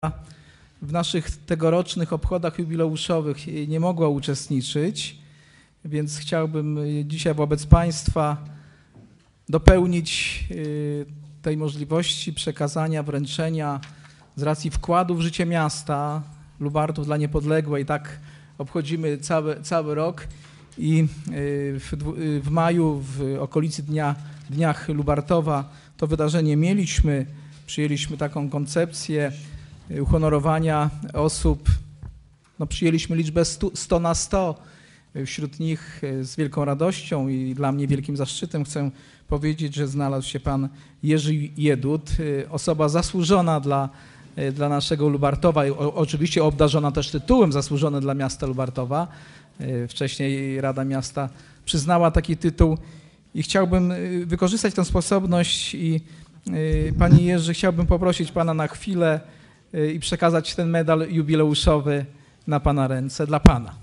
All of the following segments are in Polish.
w naszych tegorocznych obchodach jubileuszowych nie mogła uczestniczyć, więc chciałbym dzisiaj wobec Państwa dopełnić tej możliwości przekazania, wręczenia z racji wkładu w życie miasta Lubartów dla Niepodległej. Tak obchodzimy cały rok i w maju w okolicy Dniach Lubartowa to wydarzenie mieliśmy. Przyjęliśmy taką koncepcję uhonorowania osób. Przyjęliśmy liczbę 100 na 100. Wśród nich z wielką radością i dla mnie wielkim zaszczytem chcę powiedzieć, że znalazł się pan Jerzy Jedut, osoba zasłużona dla naszego Lubartowa, oczywiście obdarzona też tytułem zasłużony dla miasta Lubartowa. Wcześniej Rada Miasta przyznała taki tytuł i chciałbym wykorzystać tę sposobność i Panie Jerzy, chciałbym poprosić Pana na chwilę i przekazać ten medal jubileuszowy na Pana ręce dla Pana.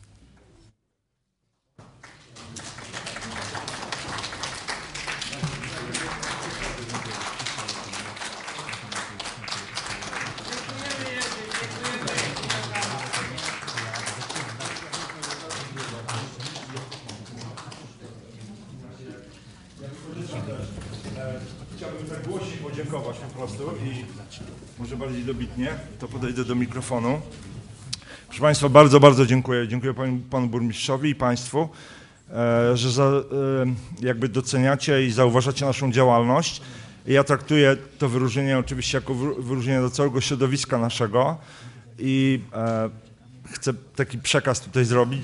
Chciałbym tak głośniej podziękować po prostu i może bardziej dobitnie, to podejdę do mikrofonu. Proszę Państwa, bardzo, bardzo dziękuję. Dziękuję Panu Burmistrzowi i Państwu, że jakby doceniacie i zauważacie naszą działalność. Ja traktuję to wyróżnienie oczywiście jako wyróżnienie do całego środowiska naszego i chcę taki przekaz tutaj zrobić,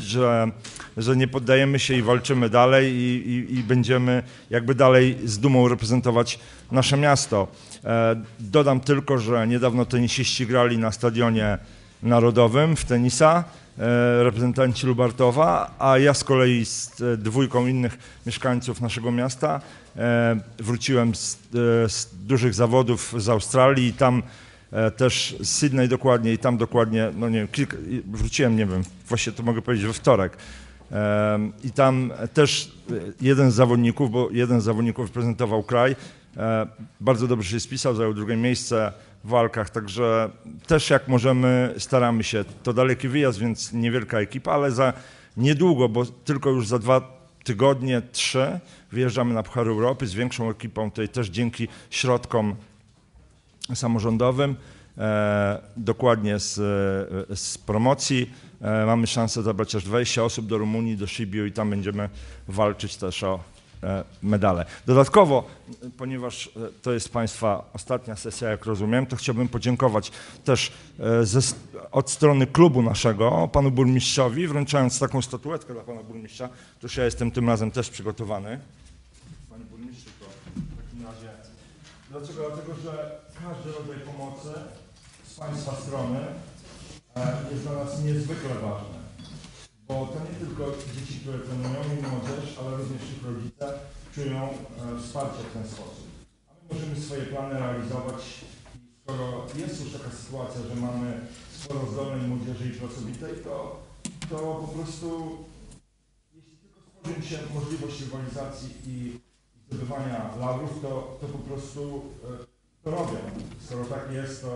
że nie poddajemy się i walczymy dalej i będziemy jakby dalej z dumą reprezentować nasze miasto. Dodam tylko, że niedawno tenisiści grali na Stadionie Narodowym w tenisa, reprezentanci Lubartowa, a ja z kolei z dwójką innych mieszkańców naszego miasta wróciłem z dużych zawodów z Australii i tam też z Sydney dokładnie i tam dokładnie, no nie wiem, wróciłem, nie wiem, właśnie to mogę powiedzieć we wtorek. I tam też jeden z zawodników reprezentował kraj, bardzo dobrze się spisał, zajął drugie miejsce w walkach, także też jak możemy staramy się. To daleki wyjazd, więc niewielka ekipa, ale za niedługo, bo tylko już za 2 tygodnie, 3 wyjeżdżamy na Puchar Europy z większą ekipą, tutaj też dzięki środkom samorządowym, dokładnie z promocji. Mamy szansę zabrać aż 20 osób do Rumunii, do Sibiu i tam będziemy walczyć też o medale. Dodatkowo, ponieważ to jest Państwa ostatnia sesja, jak rozumiem, to chciałbym podziękować też od strony klubu naszego Panu Burmistrzowi, wręczając taką statuetkę dla Pana Burmistrza. Toż ja jestem tym razem też przygotowany. Panie Burmistrzu, to w takim razie. Dlaczego? Dlatego, że każdy rodzaj pomocy z Państwa strony jest dla nas niezwykle ważny, bo to nie tylko dzieci, które trenują i młodzież, ale również ich rodzice czują wsparcie w ten sposób. A my możemy swoje plany realizować i skoro jest już taka sytuacja, że mamy sporo zdolnej młodzieży i pracowitej, to po prostu jeśli tylko stworzy się możliwość rywalizacji i zdobywania laurów, to po prostu to robią. Skoro tak jest, to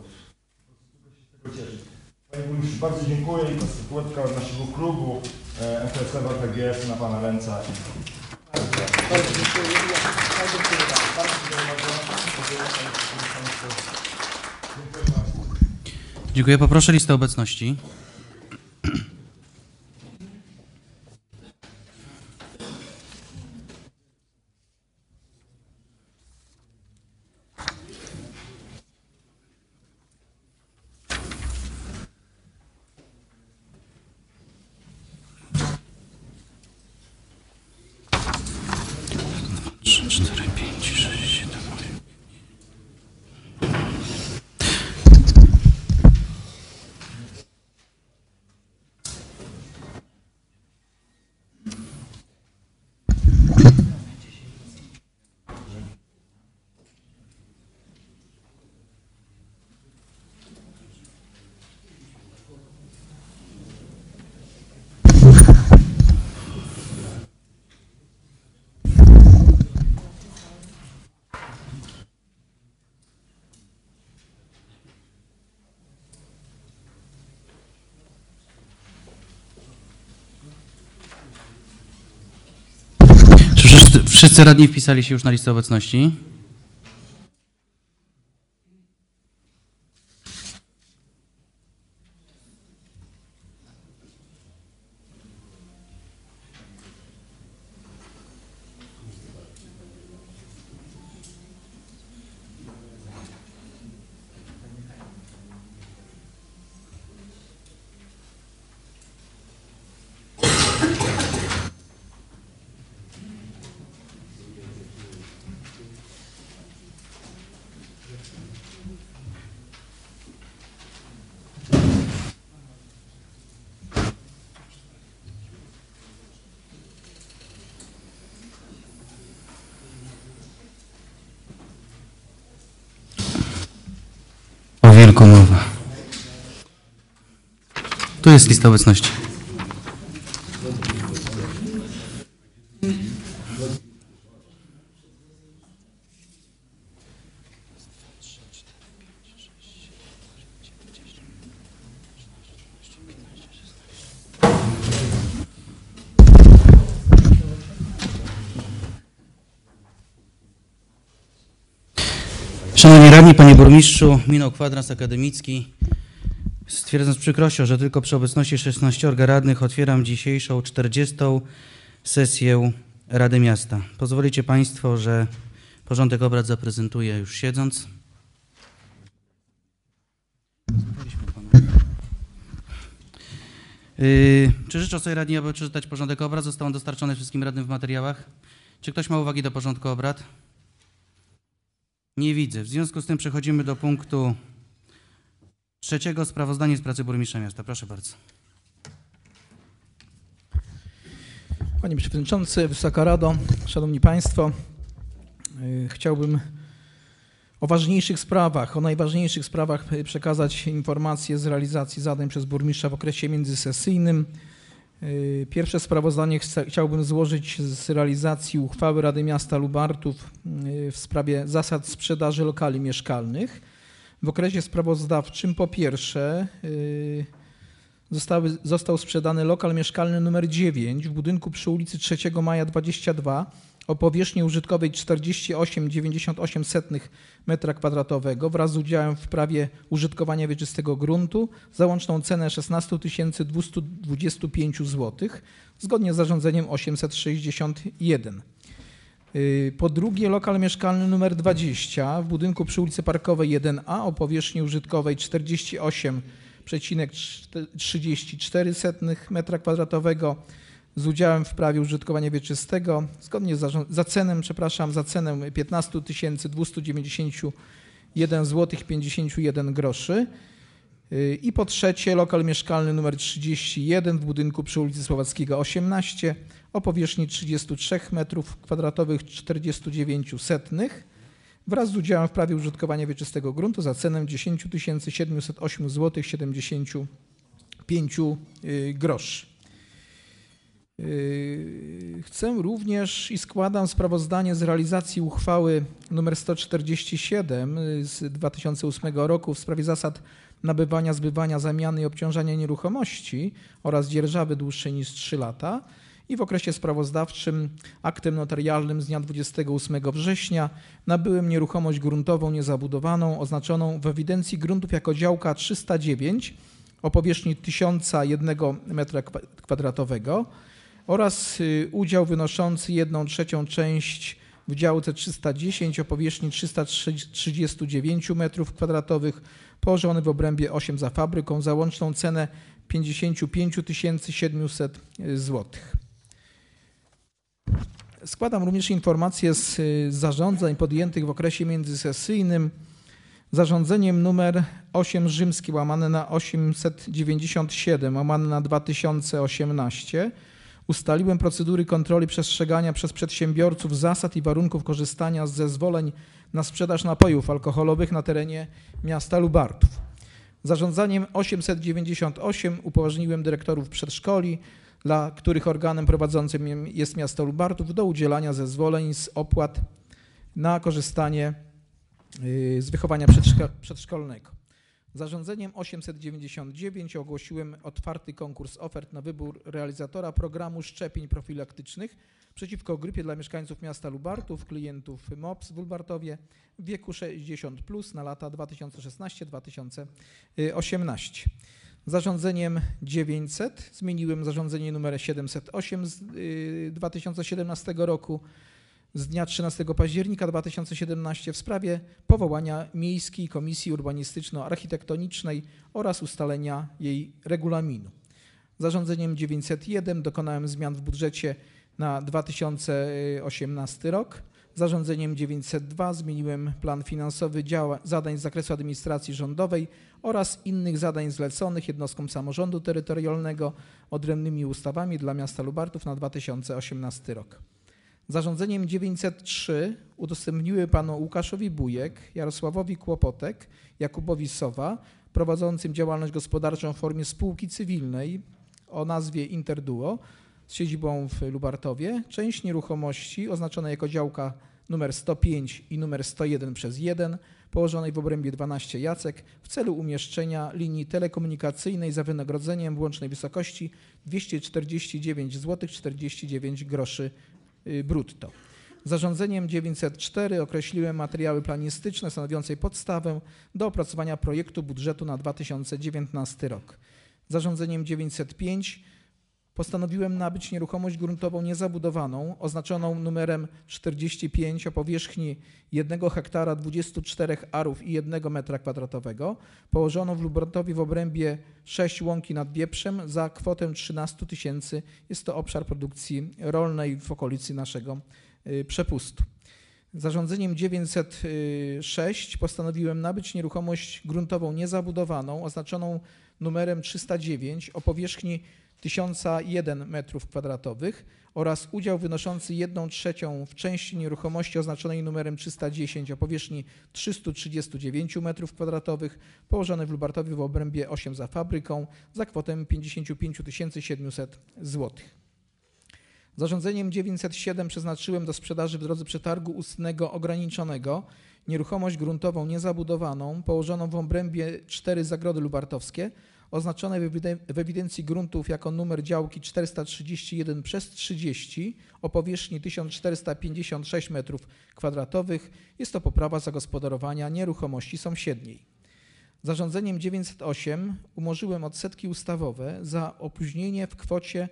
tylko się z tego cieszyć. Panie Burmistrzu, bardzo dziękuję i ta statuetka od naszego klubu FSF ATGS na Pana ręce. Bardzo dziękuję. Dziękuję. Poproszę listę obecności. Wszyscy radni wpisali się już na listę obecności. O wilku mowa. Tu jest lista obecności. Szanowni radni, panie burmistrzu, minął kwadrans akademicki. Stwierdzam z przykrością, że tylko przy obecności 16 radnych otwieram dzisiejszą 40. sesję Rady Miasta. Pozwolicie państwo, że porządek obrad zaprezentuję już siedząc. Czy życzą sobie radni, aby przeczytać porządek obrad? Został on dostarczony wszystkim radnym w materiałach. Czy ktoś ma uwagi do porządku obrad? Nie widzę. W związku z tym przechodzimy do punktu 3. Sprawozdanie z pracy burmistrza miasta. Proszę bardzo. Panie Przewodniczący, Wysoka Rado, Szanowni Państwo, chciałbym o ważniejszych sprawach, o najważniejszych sprawach przekazać informacje z realizacji zadań przez burmistrza w okresie międzysesyjnym. Pierwsze sprawozdanie chciałbym złożyć z realizacji uchwały Rady Miasta Lubartów w sprawie zasad sprzedaży lokali mieszkalnych. W okresie sprawozdawczym po pierwsze został sprzedany lokal mieszkalny numer 9 w budynku przy ulicy 3 Maja 22 o powierzchni użytkowej 48,98 m2 wraz z udziałem w prawie użytkowania wieczystego gruntu za łączną cenę 16 225 zł zgodnie z zarządzeniem 861. Po drugie lokal mieszkalny numer 20 w budynku przy ulicy Parkowej 1A o powierzchni użytkowej 48,34 m2 z udziałem w prawie użytkowania wieczystego zgodnie z za cenę 15 291 zł 51 groszy. I po trzecie lokal mieszkalny numer 31 w budynku przy ulicy Słowackiego 18 o powierzchni 33 m2 49 setnych wraz z udziałem w prawie użytkowania wieczystego gruntu za cenę 10 708 zł 75 groszy. Chcę również i składam sprawozdanie z realizacji uchwały nr 147 z 2008 roku w sprawie zasad nabywania, zbywania, zamiany i obciążania nieruchomości oraz dzierżawy dłuższej niż 3 lata i w okresie sprawozdawczym aktem notarialnym z dnia 28 września nabyłem nieruchomość gruntową niezabudowaną oznaczoną w ewidencji gruntów jako działka 309 o powierzchni 1001 m2 oraz udział wynoszący 1/3 część w działce 310 o powierzchni 339 m2 położony w obrębie 8 za fabryką za łączną cenę 55 700 zł. Składam również informacje z zarządzeń podjętych w okresie międzysesyjnym. Zarządzeniem nr 8/897/2018 ustaliłem procedury kontroli przestrzegania przez przedsiębiorców zasad i warunków korzystania z zezwoleń na sprzedaż napojów alkoholowych na terenie miasta Lubartów. Zarządzaniem 898 upoważniłem dyrektorów przedszkoli, dla których organem prowadzącym jest miasto Lubartów, do udzielania zezwoleń z opłat na korzystanie z wychowania przedszkolnego. Zarządzeniem 899 ogłosiłem otwarty konkurs ofert na wybór realizatora programu szczepień profilaktycznych przeciwko grypie dla mieszkańców miasta Lubartów, klientów MOPS w Lubartowie w wieku 60+ na lata 2016-2018. Zarządzeniem 900 zmieniłem zarządzenie nr 708 z 2017 roku z dnia 13 października 2017 w sprawie powołania Miejskiej Komisji Urbanistyczno-Architektonicznej oraz ustalenia jej regulaminu. Zarządzeniem 901 dokonałem zmian w budżecie na 2018 rok. Zarządzeniem 902 zmieniłem plan finansowy zadań z zakresu administracji rządowej oraz innych zadań zleconych jednostkom samorządu terytorialnego odrębnymi ustawami dla miasta Lubartów na 2018 rok. Zarządzeniem 903 udostępniły panu Łukaszowi Bujek, Jarosławowi Kłopotek, Jakubowi Sowa, prowadzącym działalność gospodarczą w formie spółki cywilnej o nazwie Interduo z siedzibą w Lubartowie, część nieruchomości oznaczonej jako działka numer 105 i numer 101/1 położonej w obrębie 12 Jacek w celu umieszczenia linii telekomunikacyjnej za wynagrodzeniem w łącznej wysokości 249 zł 49 groszy brutto. Zarządzeniem 904 określiłem materiały planistyczne stanowiące podstawę do opracowania projektu budżetu na 2019 rok. Zarządzeniem 905 postanowiłem nabyć nieruchomość gruntową niezabudowaną oznaczoną numerem 45 o powierzchni 1 hektara 24 arów i 1 m2 położoną w Lubartowie w obrębie 6 łąki nad Wieprzem za kwotę 13 000. Jest to obszar produkcji rolnej w okolicy naszego przepustu. Zarządzeniem 906 postanowiłem nabyć nieruchomość gruntową niezabudowaną oznaczoną numerem 309 o powierzchni 1001 m2 oraz udział wynoszący 1/3 w części nieruchomości oznaczonej numerem 310 o powierzchni 339 m2 położonej w Lubartowie w obrębie 8 za fabryką za kwotę 55 700 zł. Zarządzeniem 907 przeznaczyłem do sprzedaży w drodze przetargu ustnego ograniczonego nieruchomość gruntową niezabudowaną położoną w obrębie 4 zagrody lubartowskie oznaczone w ewidencji gruntów jako numer działki 431/30 o powierzchni 1456 m2. Jest to poprawa zagospodarowania nieruchomości sąsiedniej. Zarządzeniem 908 umorzyłem odsetki ustawowe za opóźnienie w kwocie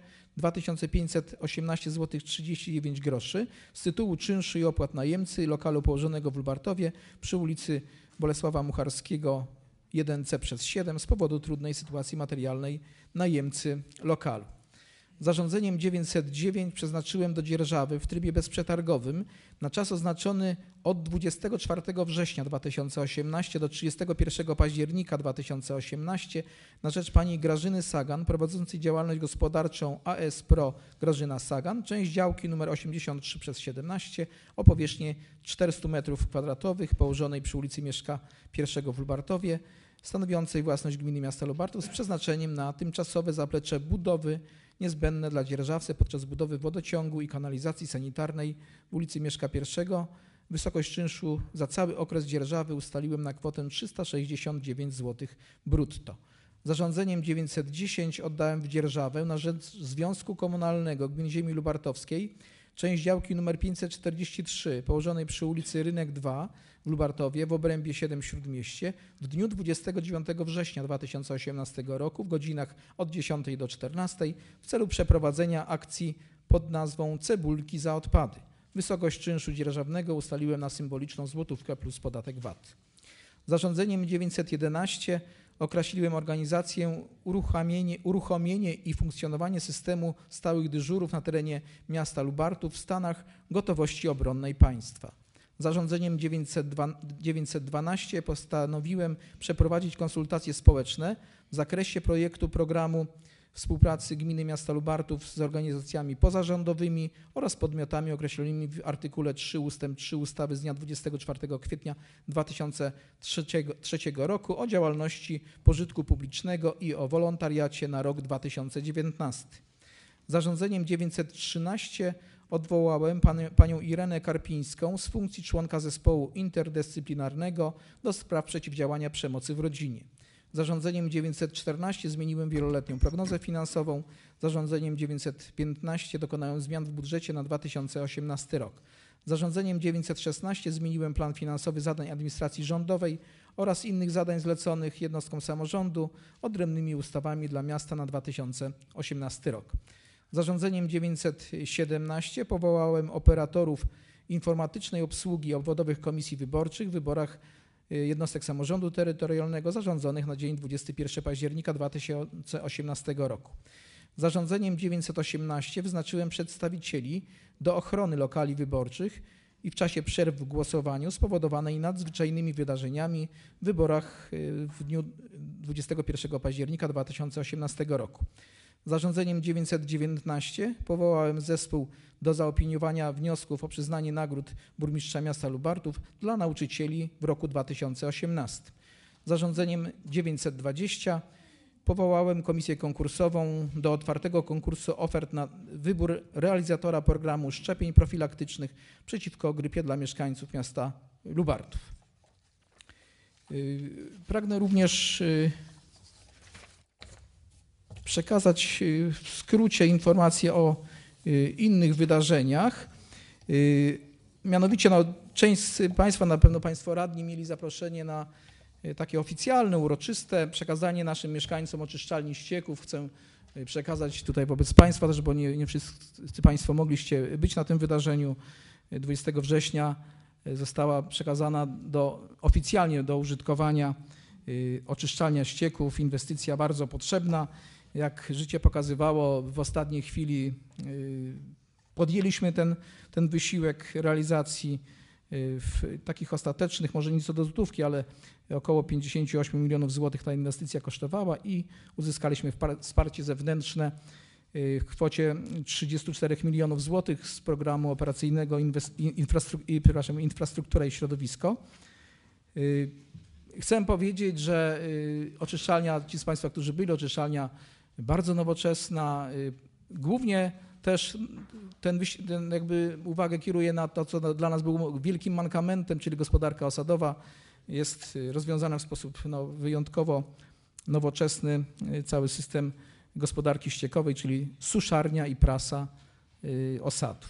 2518 zł 39 groszy z tytułu czynszu i opłat najemcy lokalu położonego w Lubartowie przy ulicy Bolesława Mucharskiego 1C/7 z powodu trudnej sytuacji materialnej najemcy lokalu. Zarządzeniem 909 przeznaczyłem do dzierżawy w trybie bezprzetargowym na czas oznaczony od 24 września 2018 do 31 października 2018 na rzecz pani Grażyny Sagan prowadzącej działalność gospodarczą AS Pro Grażyna Sagan, część działki nr 83/17 o powierzchni 400 m2 położonej przy ulicy Mieszka I w Lubartowie, stanowiącej własność gminy miasta Lubartów z przeznaczeniem na tymczasowe zaplecze budowy niezbędne dla dzierżawcy podczas budowy wodociągu i kanalizacji sanitarnej w ulicy Mieszka I. Wysokość czynszu za cały okres dzierżawy ustaliłem na kwotę 369 zł brutto. Zarządzeniem 910 oddałem w dzierżawę na rzecz Związku Komunalnego Gmin Ziemi Lubartowskiej część działki nr 543 położonej przy ulicy Rynek 2 w Lubartowie w obrębie 7 w Śródmieście w dniu 29 września 2018 roku w godzinach od 10 do 14 w celu przeprowadzenia akcji pod nazwą Cebulki za odpady. Wysokość czynszu dzierżawnego ustaliłem na symboliczną złotówkę plus podatek VAT. Zarządzeniem 911 określiłem organizację, uruchomienie i funkcjonowanie systemu stałych dyżurów na terenie miasta Lubartów w stanach gotowości obronnej państwa. Zarządzeniem 912 postanowiłem przeprowadzić konsultacje społeczne w zakresie projektu programu współpracy gminy miasta Lubartów z organizacjami pozarządowymi oraz podmiotami określonymi w artykule 3 ust. 3 ustawy z dnia 24 kwietnia 2003 roku o działalności pożytku publicznego i o wolontariacie na rok 2019. Zarządzeniem 913 odwołałem panią Irenę Karpińską z funkcji członka zespołu interdyscyplinarnego do spraw przeciwdziałania przemocy w rodzinie. Zarządzeniem 914 zmieniłem wieloletnią prognozę finansową. Zarządzeniem 915 dokonałem zmian w budżecie na 2018 rok. Zarządzeniem 916 zmieniłem plan finansowy zadań administracji rządowej oraz innych zadań zleconych jednostkom samorządu odrębnymi ustawami dla miasta na 2018 rok. Zarządzeniem 917 powołałem operatorów informatycznej obsługi obwodowych komisji wyborczych w wyborach jednostek samorządu terytorialnego zarządzonych na dzień 21 października 2018 roku. Zarządzeniem 918 wyznaczyłem przedstawicieli do ochrony lokali wyborczych i w czasie przerw w głosowaniu spowodowanej nadzwyczajnymi wydarzeniami w wyborach w dniu 21 października 2018 roku. Zarządzeniem 919 powołałem zespół do zaopiniowania wniosków o przyznanie nagród burmistrza miasta Lubartów dla nauczycieli w roku 2018. Zarządzeniem 920 powołałem komisję konkursową do otwartego konkursu ofert na wybór realizatora programu szczepień profilaktycznych przeciwko grypie dla mieszkańców miasta Lubartów. Pragnę również przekazać w skrócie informacje o innych wydarzeniach. Mianowicie część z Państwa, na pewno Państwo radni mieli zaproszenie na takie oficjalne, uroczyste przekazanie naszym mieszkańcom oczyszczalni ścieków. Chcę przekazać tutaj wobec Państwa też, bo nie wszyscy Państwo mogliście być na tym wydarzeniu. 20 września została przekazana oficjalnie do użytkowania oczyszczalnia ścieków, inwestycja bardzo potrzebna. Jak życie pokazywało, w ostatniej chwili podjęliśmy ten wysiłek realizacji w takich ostatecznych, może nie co do złotówki, ale około 58 milionów złotych ta inwestycja kosztowała i uzyskaliśmy wsparcie zewnętrzne w kwocie 34 milionów złotych z programu operacyjnego Infrastruktura i środowisko. Chcę powiedzieć, że oczyszczalnia, ci z Państwa, którzy byli, oczyszczalnia bardzo nowoczesna, głównie też ten jakby uwagę kieruję na to, co dla nas było wielkim mankamentem, czyli gospodarka osadowa. Jest rozwiązana w sposób wyjątkowo nowoczesny cały system gospodarki ściekowej, czyli suszarnia i prasa osadów.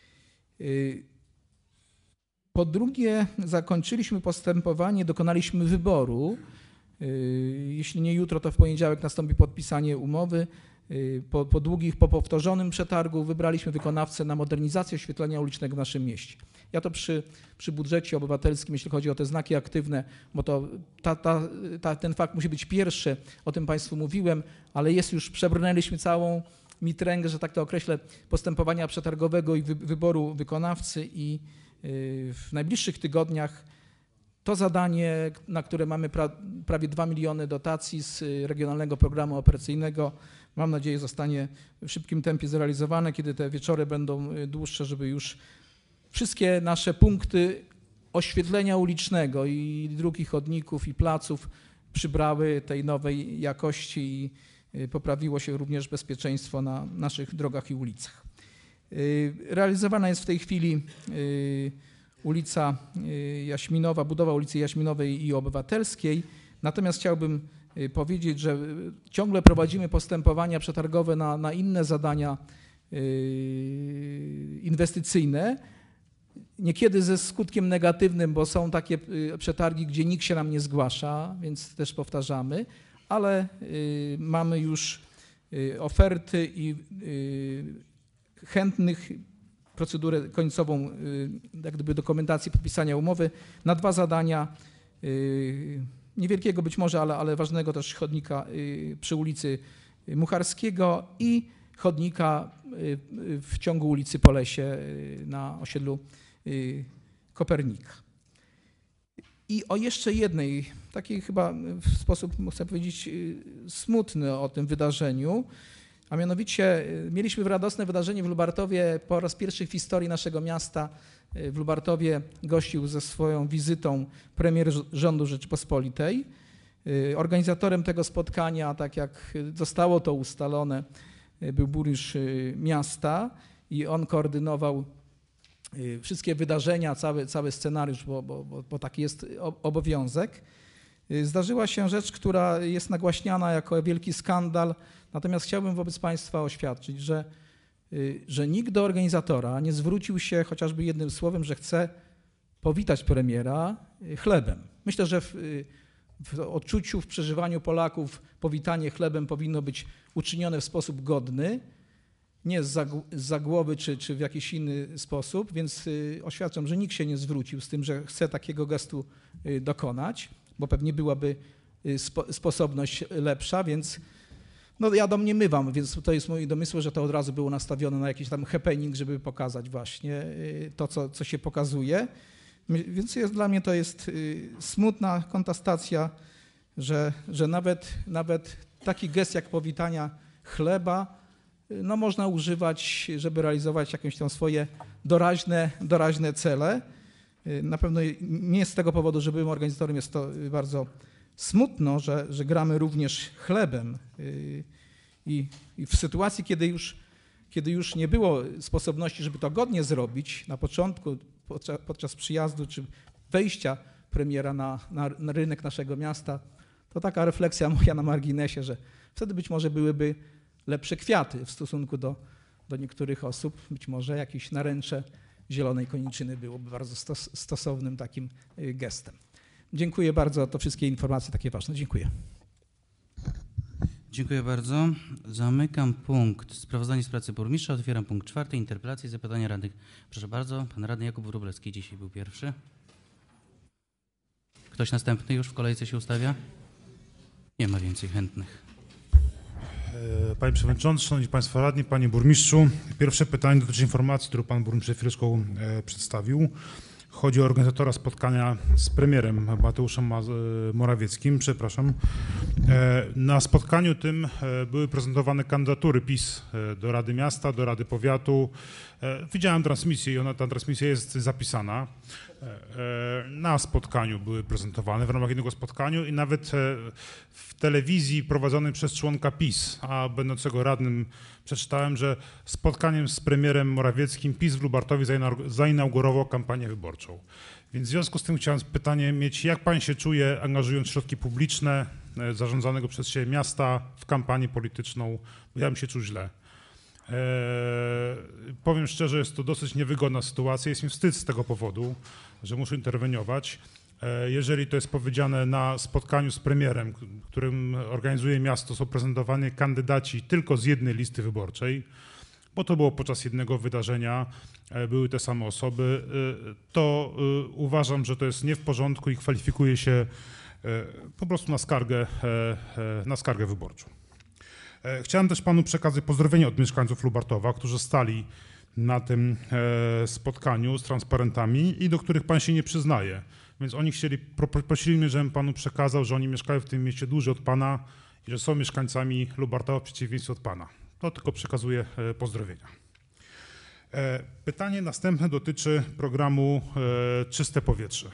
Po drugie, zakończyliśmy postępowanie, dokonaliśmy wyboru. Jeśli nie jutro, to w poniedziałek nastąpi podpisanie umowy. Po powtórzonym przetargu wybraliśmy wykonawcę na modernizację oświetlenia ulicznego w naszym mieście. Ja to przy budżecie obywatelskim, jeśli chodzi o te znaki aktywne, bo to ten fakt musi być pierwszy, o tym Państwu mówiłem, ale przebrnęliśmy całą mitręgę, że tak to określę, postępowania przetargowego i wyboru wykonawcy i w najbliższych tygodniach to zadanie, na które mamy prawie 2 miliony dotacji z Regionalnego Programu Operacyjnego, mam nadzieję, zostanie w szybkim tempie zrealizowane, kiedy te wieczory będą dłuższe, żeby już wszystkie nasze punkty oświetlenia ulicznego i dróg, i chodników, i placów przybrały tej nowej jakości i poprawiło się również bezpieczeństwo na naszych drogach i ulicach. Realizowana jest w tej chwili ulica Jaśminowa, budowa ulicy Jaśminowej i Obywatelskiej. Natomiast chciałbym powiedzieć, że ciągle prowadzimy postępowania przetargowe na inne zadania inwestycyjne. Niekiedy ze skutkiem negatywnym, bo są takie przetargi, gdzie nikt się nam nie zgłasza, więc też powtarzamy, ale mamy już oferty i chętnych, procedurę końcową, jak gdyby dokumentacji podpisania umowy na 2 zadania, niewielkiego być może, ale ważnego też chodnika przy ulicy Mucharskiego i chodnika w ciągu ulicy Polesie na osiedlu Kopernika. I o jeszcze jednej, takiej chyba w sposób, chcę powiedzieć, smutny o tym wydarzeniu, a mianowicie mieliśmy radosne wydarzenie w Lubartowie. Po raz pierwszy w historii naszego miasta w Lubartowie gościł ze swoją wizytą premier rządu Rzeczypospolitej. Organizatorem tego spotkania, tak jak zostało to ustalone, był burmistrz miasta i on koordynował wszystkie wydarzenia, cały scenariusz, bo taki jest obowiązek. Zdarzyła się rzecz, która jest nagłaśniana jako wielki skandal, natomiast chciałbym wobec Państwa oświadczyć, że nikt do organizatora nie zwrócił się chociażby jednym słowem, że chce powitać premiera chlebem. Myślę, że w odczuciu, w przeżywaniu Polaków powitanie chlebem powinno być uczynione w sposób godny, nie zza głowy czy w jakiś inny sposób, więc oświadczam, że nikt się nie zwrócił z tym, że chce takiego gestu dokonać, bo pewnie byłaby sposobność lepsza, więc no ja domniemywam, więc to jest mój domysł, że to od razu było nastawione na jakiś tam happening, żeby pokazać właśnie to, co się pokazuje. Więc dla mnie to jest smutna kontrastacja, że nawet taki gest jak powitania chleba no można używać, żeby realizować jakieś tam swoje doraźne cele. Na pewno nie z tego powodu, że byłem organizatorem, jest to bardzo smutno, że gramy również chlebem i w sytuacji, kiedy już nie było sposobności, żeby to godnie zrobić na początku, podczas przyjazdu czy wejścia premiera na rynek naszego miasta, to taka refleksja moja na marginesie, że wtedy być może byłyby lepsze kwiaty w stosunku do niektórych osób. Być może jakieś naręcze zielonej koniczyny byłoby bardzo stosownym takim gestem. Dziękuję bardzo, to wszystkie informacje takie ważne. Dziękuję. Dziękuję bardzo. Zamykam punkt sprawozdanie z pracy burmistrza. Otwieram punkt 4. Interpelacje i zapytania radnych. Proszę bardzo, pan radny Jakub Wróblewski dzisiaj był pierwszy. Ktoś następny już w kolejce się ustawia? Nie ma więcej chętnych. Panie Przewodniczący, Szanowni Państwo Radni, Panie Burmistrzu. Pierwsze pytanie dotyczy informacji, którą Pan Burmistrz przed chwileczką przedstawił. Chodzi o organizatora spotkania z premierem Mateuszem Morawieckim. Na spotkaniu tym były prezentowane kandydatury PiS do Rady Miasta, do Rady Powiatu. Widziałem transmisję i ta transmisja jest zapisana. Na spotkaniu były prezentowane, w ramach jednego spotkania i nawet w telewizji prowadzonej przez członka PiS, a będącego radnym, przeczytałem, że spotkaniem z premierem Morawieckim PiS w Lubartowie zainaugurował kampanię wyborczą. Więc w związku z tym chciałem pytanie mieć, jak pan się czuje, angażując środki publiczne zarządzanego przez siebie miasta w kampanię polityczną? Ja bym się czuł źle. Powiem szczerze, jest to dosyć niewygodna sytuacja. Jest mi wstyd z tego powodu, że muszę interweniować. Jeżeli to jest powiedziane na spotkaniu z premierem, którym organizuje miasto, są prezentowani kandydaci tylko z jednej listy wyborczej, bo to było podczas jednego wydarzenia, były te same osoby, to uważam, że to jest nie w porządku i kwalifikuje się po prostu na skargę wyborczą. Chciałem też panu przekazać pozdrowienia od mieszkańców Lubartowa, którzy stali na tym spotkaniu z transparentami i do których pan się nie przyznaje. Więc oni prosili mnie, żebym panu przekazał, że oni mieszkają w tym mieście dłużej od pana i że są mieszkańcami Lubartowa w przeciwieństwie od pana. To tylko przekazuję pozdrowienia. Pytanie następne dotyczy programu Czyste Powietrze.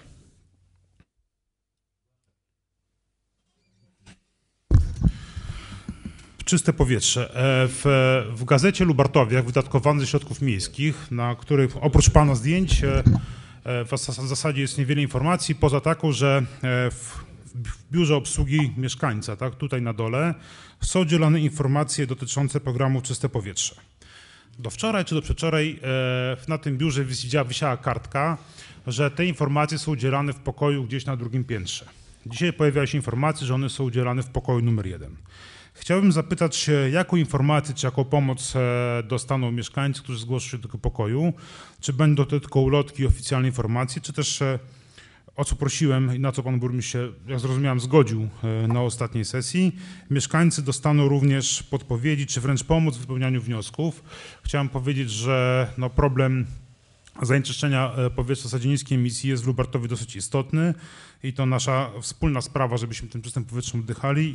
Czyste powietrze. W gazecie Lubartowiak wydatkowane ze środków miejskich, na których oprócz pana zdjęć w zasadzie jest niewiele informacji, poza taką, że w biurze obsługi mieszkańca, tak, tutaj na dole, są udzielane informacje dotyczące programu Czyste Powietrze. Do wczoraj czy do przedwczoraj na tym biurze wisiała kartka, że te informacje są udzielane w pokoju gdzieś na drugim piętrze. Dzisiaj pojawiają się informacje, że one są udzielane w pokoju numer 1. Chciałbym zapytać, jaką informację czy jaką pomoc dostaną mieszkańcy, którzy zgłoszą się do tego pokoju? Czy będą to tylko ulotki i oficjalne informacje, czy też, o co prosiłem i na co pan burmistrz się, jak zrozumiałem, zgodził na ostatniej sesji, mieszkańcy dostaną również podpowiedzi, czy wręcz pomoc w wypełnianiu wniosków. Chciałem powiedzieć, że problem zanieczyszczenia powietrza w zasadzie niskiej emisji jest w Lubartowie dosyć istotny i to nasza wspólna sprawa, żebyśmy tym czystym powietrzem oddychali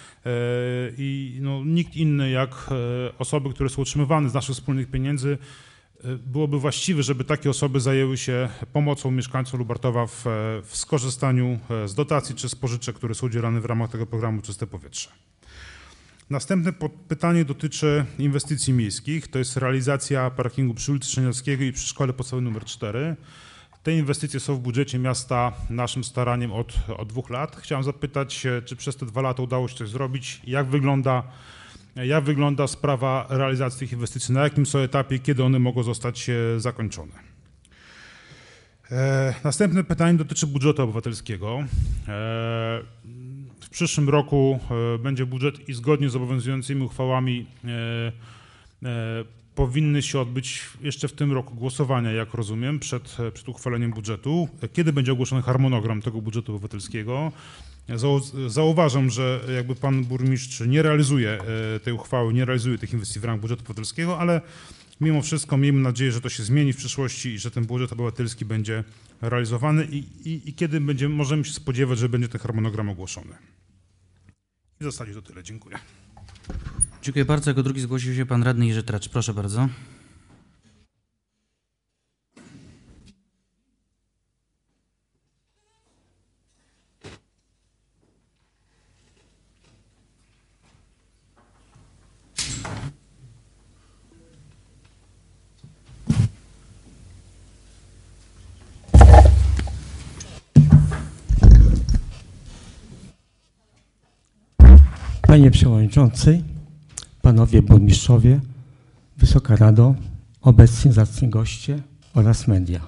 i nikt inny jak osoby, które są utrzymywane z naszych wspólnych pieniędzy, byłoby właściwe, żeby takie osoby zajęły się pomocą mieszkańcom Lubartowa w skorzystaniu z dotacji czy z pożyczek, które są udzielane w ramach tego programu Czyste Powietrze. Następne pytanie dotyczy inwestycji miejskich. To jest realizacja parkingu przy ulicy Szczeniowskiego i przy szkole podstawowej nr 4. Te inwestycje są w budżecie miasta naszym staraniem od 2 lat. Chciałem zapytać, czy przez te 2 lata udało się coś zrobić? Jak wygląda sprawa realizacji tych inwestycji? Na jakim są etapie, kiedy one mogą zostać zakończone? Następne pytanie dotyczy budżetu obywatelskiego. W przyszłym roku będzie budżet i zgodnie z obowiązującymi uchwałami powinny się odbyć jeszcze w tym roku głosowania, jak rozumiem, przed uchwaleniem budżetu. Kiedy będzie ogłoszony harmonogram tego budżetu obywatelskiego? Zauważam, że jakby pan burmistrz nie realizuje tej uchwały, nie realizuje tych inwestycji w ramach budżetu obywatelskiego, ale mimo wszystko miejmy nadzieję, że to się zmieni w przyszłości i że ten budżet obywatelski będzie realizowany i kiedy możemy się spodziewać, że będzie ten harmonogram ogłoszony. I w zasadzie to tyle. Dziękuję. Dziękuję bardzo. Jako drugi zgłosił się pan radny Jerzy Tracz. Proszę bardzo. Panie Przewodniczący, Panowie Burmistrzowie, Wysoka Rado, obecni zacni goście oraz media.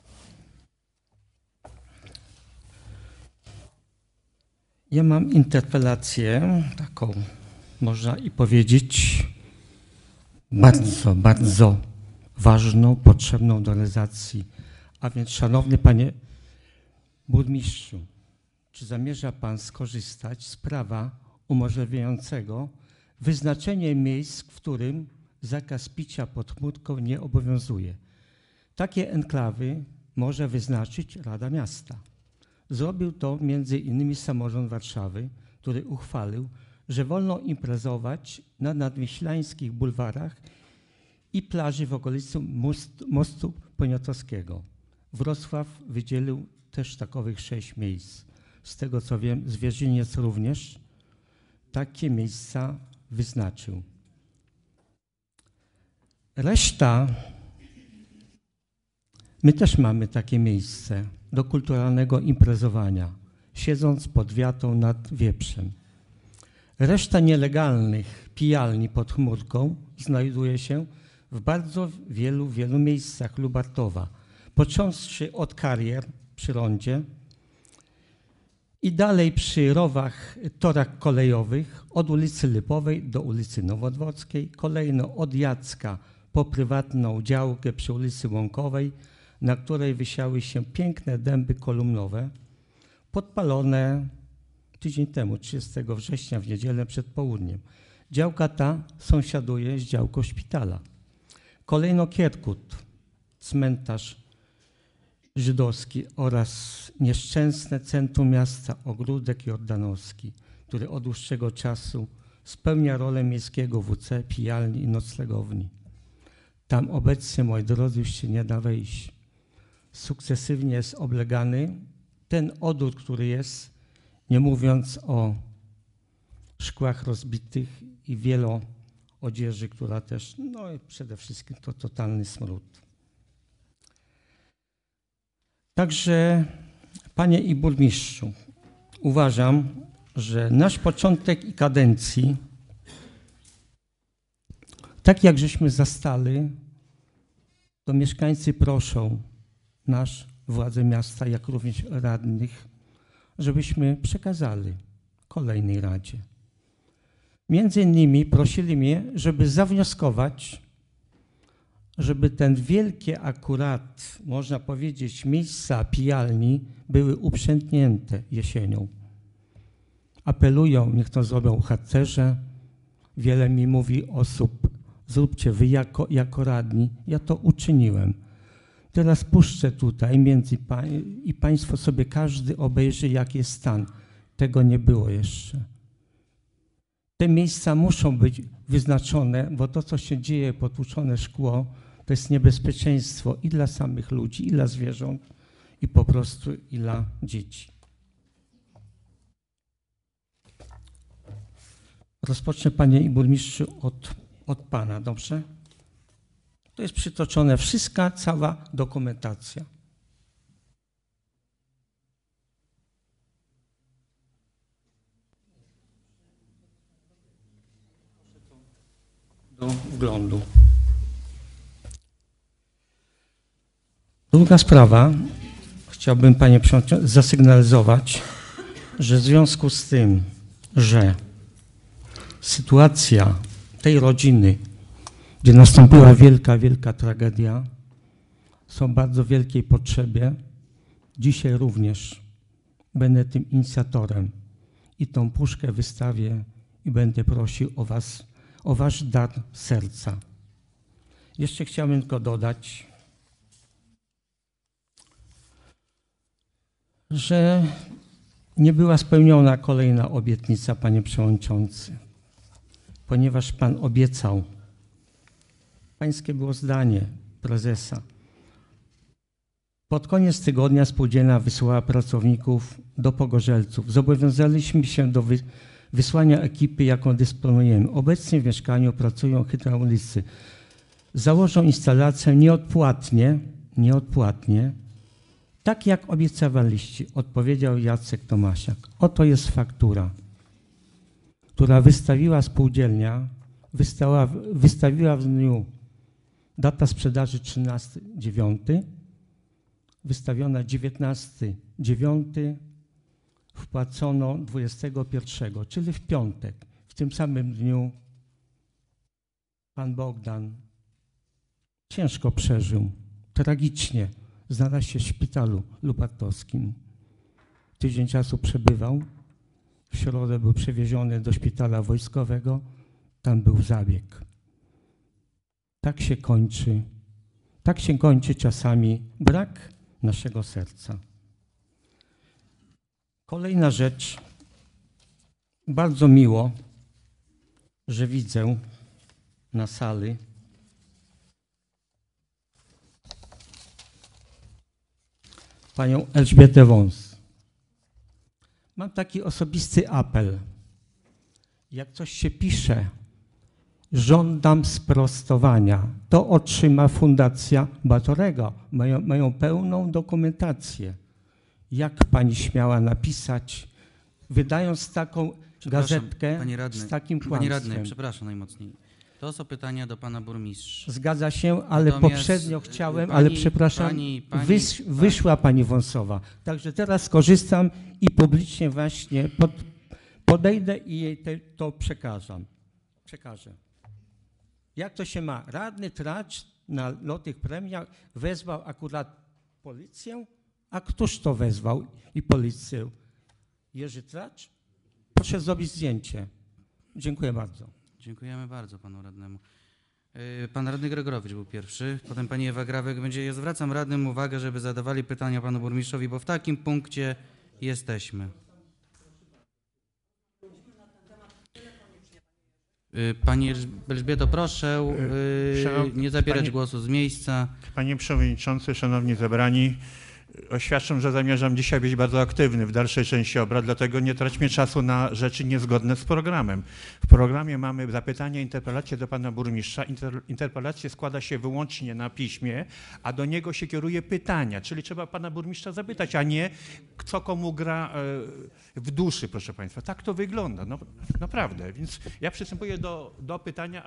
Ja mam interpelację taką, można i powiedzieć, bardzo, bardzo ważną, potrzebną do realizacji. A więc, szanowny Panie Burmistrzu, czy zamierza Pan skorzystać z prawa umożliwiającego wyznaczenie miejsc, w którym zakaz picia pod chmurką nie obowiązuje? Takie enklawy może wyznaczyć Rada Miasta. Zrobił to m.in. samorząd Warszawy, który uchwalił, że wolno imprezować na nadwiślańskich bulwarach i plaży w okolicy mostu Poniatowskiego. Wrocław wydzielił też takowych 6 miejsc. Z tego co wiem, Zwierzyniec również takie miejsca wyznaczył. Reszta, my też mamy takie miejsce do kulturalnego imprezowania, siedząc pod wiatą nad Wieprzem. Reszta nielegalnych pijalni pod chmurką znajduje się w bardzo wielu miejscach Lubartowa, począwszy od karier przy rondzie i dalej przy rowach, torach kolejowych od ulicy Lipowej do ulicy Nowodworskiej, kolejno od Jacka po prywatną działkę przy ulicy Łąkowej, na której wysiały się piękne dęby kolumnowe, podpalone tydzień temu, 30 września w niedzielę przed południem. Działka ta sąsiaduje z działką szpitala. Kolejno Kierkut, cmentarz żydowski oraz nieszczęsne centrum miasta Ogródek Jordanowski, który od dłuższego czasu spełnia rolę miejskiego WC, pijalni i noclegowni. Tam obecnie, moi drodzy, już się nie da wejść. Sukcesywnie jest oblegany ten odór, który jest, nie mówiąc o szkłach rozbitych i odzieży, która też, no i przede wszystkim to totalny smród. Także, Panie i Burmistrzu, uważam, że nasz początek i kadencji, tak jak żeśmy zastali, to mieszkańcy proszą nas, władze miasta, jak również radnych, żebyśmy przekazali kolejnej Radzie. Między innymi prosili mnie, żeby zawnioskować, żeby ten wielkie akurat, można powiedzieć, miejsca pijalni były uprzętnięte jesienią. Apelują, niech to zrobią harcerze. Wiele mi mówi osób, zróbcie wy jako radni. Ja to uczyniłem. Teraz puszczę tutaj i Państwo sobie każdy obejrzy, jaki jest stan. Tego nie było jeszcze. Te miejsca muszą być wyznaczone, bo to, co się dzieje, potłuczone szkło, to jest niebezpieczeństwo i dla samych ludzi, i dla zwierząt, i po prostu i dla dzieci. Rozpocznę, Panie i Burmistrzu, od Pana, dobrze? To jest przytoczone cała dokumentacja. do wglądu. Druga sprawa, chciałbym, panie przewodniczący, zasygnalizować, że w związku z tym, że sytuacja tej rodziny, gdzie nastąpiła wielka tragedia, są w bardzo wielkiej potrzebie, dzisiaj również będę tym inicjatorem i tą puszkę wystawię i będę prosił o wasz dar serca. Jeszcze chciałbym tylko dodać, że nie była spełniona kolejna obietnica, panie przewodniczący, ponieważ pan obiecał, pańskie było zdanie prezesa, pod koniec tygodnia spółdzielnia wysyłała pracowników do Pogorzelców. Zobowiązaliśmy się do wysłania ekipy, jaką dysponujemy. Obecnie w mieszkaniu pracują hydraulicy. Założą instalację nieodpłatnie, tak jak obiecywaliście, odpowiedział Jacek Tomasiak. Oto jest faktura, która wystawiła spółdzielnia, wystawiła w dniu, data sprzedaży 13/9, wystawiona 19/9, wpłacono 21, czyli w piątek. W tym samym dniu pan Bogdan ciężko przeżył, tragicznie. Znalazł się w szpitalu lubartowskim. Tydzień czasu przebywał. W środę był przewieziony do szpitala wojskowego. Tam był zabieg. Tak się kończy czasami brak naszego serca. Kolejna rzecz. Bardzo miło, że widzę na sali panią Elżbietę Wąs. Mam taki osobisty apel. Jak coś się pisze, żądam sprostowania. To otrzyma Fundacja Batorego. Mają pełną dokumentację. Jak pani śmiała napisać, wydając taką gazetkę z takim kłamstwem? Panie radny, przepraszam najmocniej. To są pytania do pana burmistrza. Zgadza się, ale natomiast poprzednio chciałem, ale przepraszam, wyszła pani Wąsowa. Także teraz skorzystam i publicznie właśnie podejdę i jej to przekażę. Jak to się ma? Radny Tracz na lotych premiach wezwał akurat policję, a któż to wezwał i policję? Jerzy Tracz? Proszę zrobić zdjęcie. Dziękuję bardzo. Dziękujemy bardzo panu radnemu. Pan radny Gregorowicz był pierwszy, potem pani Ewa Grawek będzie. Ja zwracam radnym uwagę, żeby zadawali pytania panu burmistrzowi, bo w takim punkcie jesteśmy. Pani Elżbieto, proszę nie zabierać głosu z miejsca. Panie przewodniczący, szanowni zebrani, oświadczam, że zamierzam dzisiaj być bardzo aktywny w dalszej części obrad, dlatego nie traćmy czasu na rzeczy niezgodne z programem. W programie mamy zapytania, interpelacje do pana burmistrza. Interpelacje składa się wyłącznie na piśmie, a do niego się kieruje pytania, czyli trzeba pana burmistrza zapytać, a nie co komu gra w duszy, proszę państwa. Tak to wygląda, no, naprawdę. Więc ja przystępuję do pytania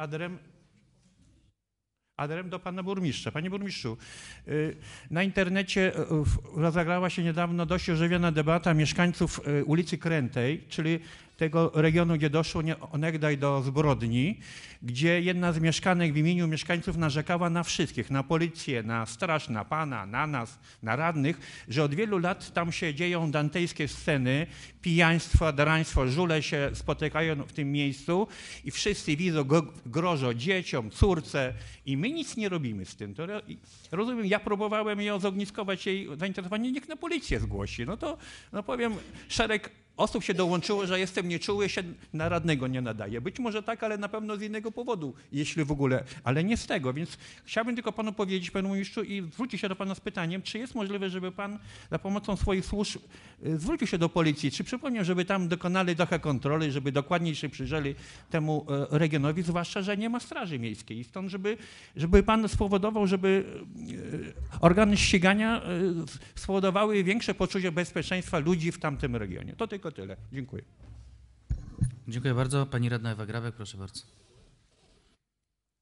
adrem do pana burmistrza. Panie burmistrzu, na internecie rozegrała się niedawno dość ożywiona debata mieszkańców ulicy Krętej, czyli tego regionu, gdzie doszło onegdaj do zbrodni, gdzie jedna z mieszkanek w imieniu mieszkańców narzekała na wszystkich, na policję, na straż, na pana, na nas, na radnych, że od wielu lat tam się dzieją dantejskie sceny, pijaństwo, daraństwo, żule się spotykają w tym miejscu i wszyscy widzą grożą dzieciom, córce i my nic nie robimy z tym. To rozumiem, ja próbowałem ją zogniskować, jej zainteresowanie, niech na policję zgłosi. No to, no powiem, szereg osób się dołączyło, że jestem nieczuły, się na radnego nie nadaje. Być może tak, ale na pewno z innego powodu, jeśli w ogóle, ale nie z tego. Więc chciałbym tylko panu powiedzieć, panu burmistrzu, i zwrócić się do pana z pytaniem, czy jest możliwe, żeby pan za pomocą swoich służb zwrócił się do policji, czy przypomniał, żeby tam dokonali trochę kontroli, żeby dokładniej się przyjrzeli temu regionowi, zwłaszcza, że nie ma straży miejskiej. I stąd, żeby pan spowodował, żeby organy ścigania spowodowały większe poczucie bezpieczeństwa ludzi w tamtym regionie. To tylko tyle. Dziękuję. Dziękuję bardzo. Pani radna Ewa Grawek, proszę bardzo.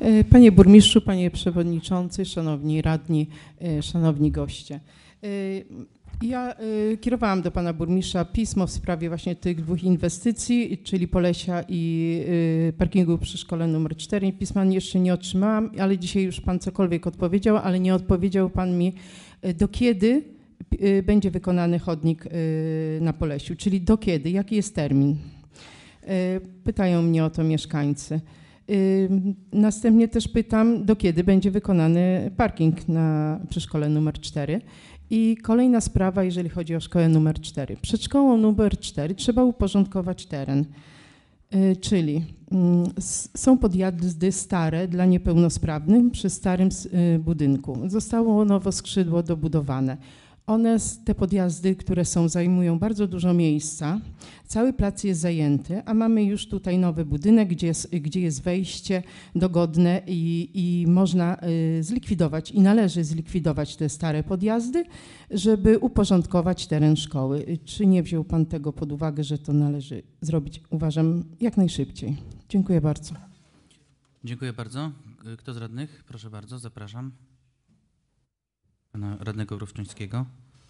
Panie burmistrzu, panie przewodniczący, szanowni radni, szanowni goście. Ja kierowałam do pana burmistrza pismo w sprawie właśnie tych dwóch inwestycji, czyli Polesia i parkingu przy szkole numer 4. Pisma jeszcze nie otrzymałam, ale dzisiaj już pan cokolwiek odpowiedział, ale nie odpowiedział pan mi, do kiedy będzie wykonany chodnik na Polesiu, czyli do kiedy, jaki jest termin. Pytają mnie o to mieszkańcy. Następnie też pytam, do kiedy będzie wykonany parking przy szkole numer 4. I kolejna sprawa, jeżeli chodzi o szkołę numer 4. Przed szkołą numer 4 trzeba uporządkować teren, czyli są podjazdy stare dla niepełnosprawnych przy starym budynku. Zostało nowo skrzydło dobudowane. Te podjazdy, które zajmują bardzo dużo miejsca, cały plac jest zajęty, a mamy już tutaj nowy budynek, gdzie jest wejście dogodne i można zlikwidować i należy zlikwidować te stare podjazdy, żeby uporządkować teren szkoły. Czy nie wziął pan tego pod uwagę, że to należy zrobić, uważam, jak najszybciej. Dziękuję bardzo. Dziękuję bardzo. Kto z radnych? Proszę bardzo, zapraszam. Pana radnego Wrówczyńskiego.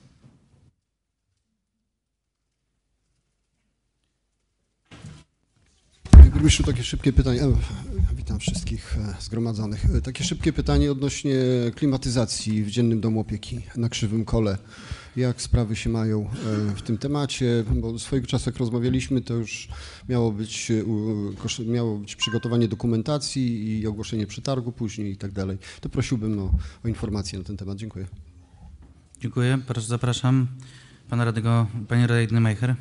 Panie burmistrzu, takie szybkie pytanie. Witam wszystkich zgromadzonych. Takie szybkie pytanie odnośnie klimatyzacji w Dziennym Domu Opieki na Krzywym Kole. Jak sprawy się mają w tym temacie? Bo swojego czasu, jak rozmawialiśmy, to już miało być przygotowanie dokumentacji i ogłoszenie przetargu później i tak dalej. To prosiłbym o informację na ten temat. Dziękuję. Dziękuję. Proszę, zapraszam pana radnego, panie radny Majcher.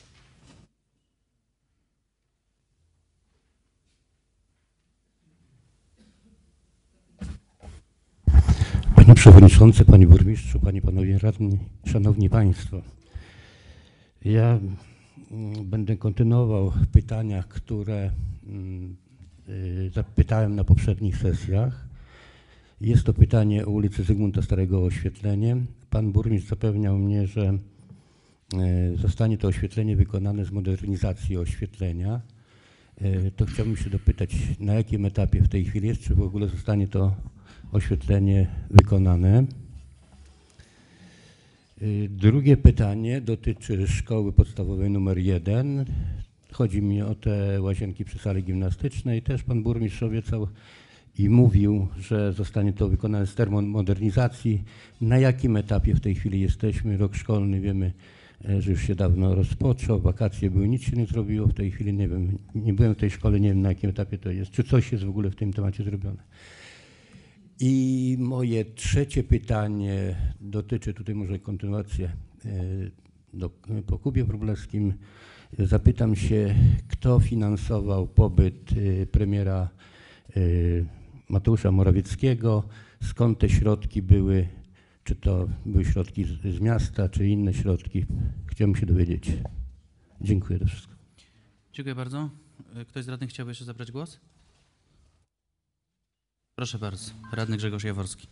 Panie Przewodniczący, Panie Burmistrzu, Panie, Panowie Radni, Szanowni Państwo. Ja będę kontynuował w pytaniach, które zapytałem na poprzednich sesjach. Jest to pytanie o ulicy Zygmunta Starego o oświetlenie. Pan burmistrz zapewniał mnie, że zostanie to oświetlenie wykonane z modernizacji oświetlenia. To chciałbym się dopytać, na jakim etapie w tej chwili jest, czy w ogóle zostanie to oświetlenie wykonane. Drugie pytanie dotyczy szkoły podstawowej numer 1. Chodzi mi o te łazienki przy sali gimnastycznej. Też pan burmistrz obiecał i mówił, że zostanie to wykonane z termomodernizacji. Na jakim etapie w tej chwili jesteśmy? Rok szkolny wiemy, że już się dawno rozpoczął, wakacje były, nic się nie zrobiło w tej chwili, nie wiem, nie byłem w tej szkole, nie wiem na jakim etapie to jest, czy coś jest w ogóle w tym temacie zrobione. I moje trzecie pytanie dotyczy, tutaj może kontynuację po Kubie Wróblewskim. Zapytam się, kto finansował pobyt premiera Mateusza Morawieckiego, skąd te środki były, czy to były środki z miasta, czy inne środki. Chciałbym się dowiedzieć. Dziękuję, to wszystko. Dziękuję bardzo. Ktoś z radnych chciałby jeszcze zabrać głos? Proszę bardzo, radny Grzegorz Jaworski.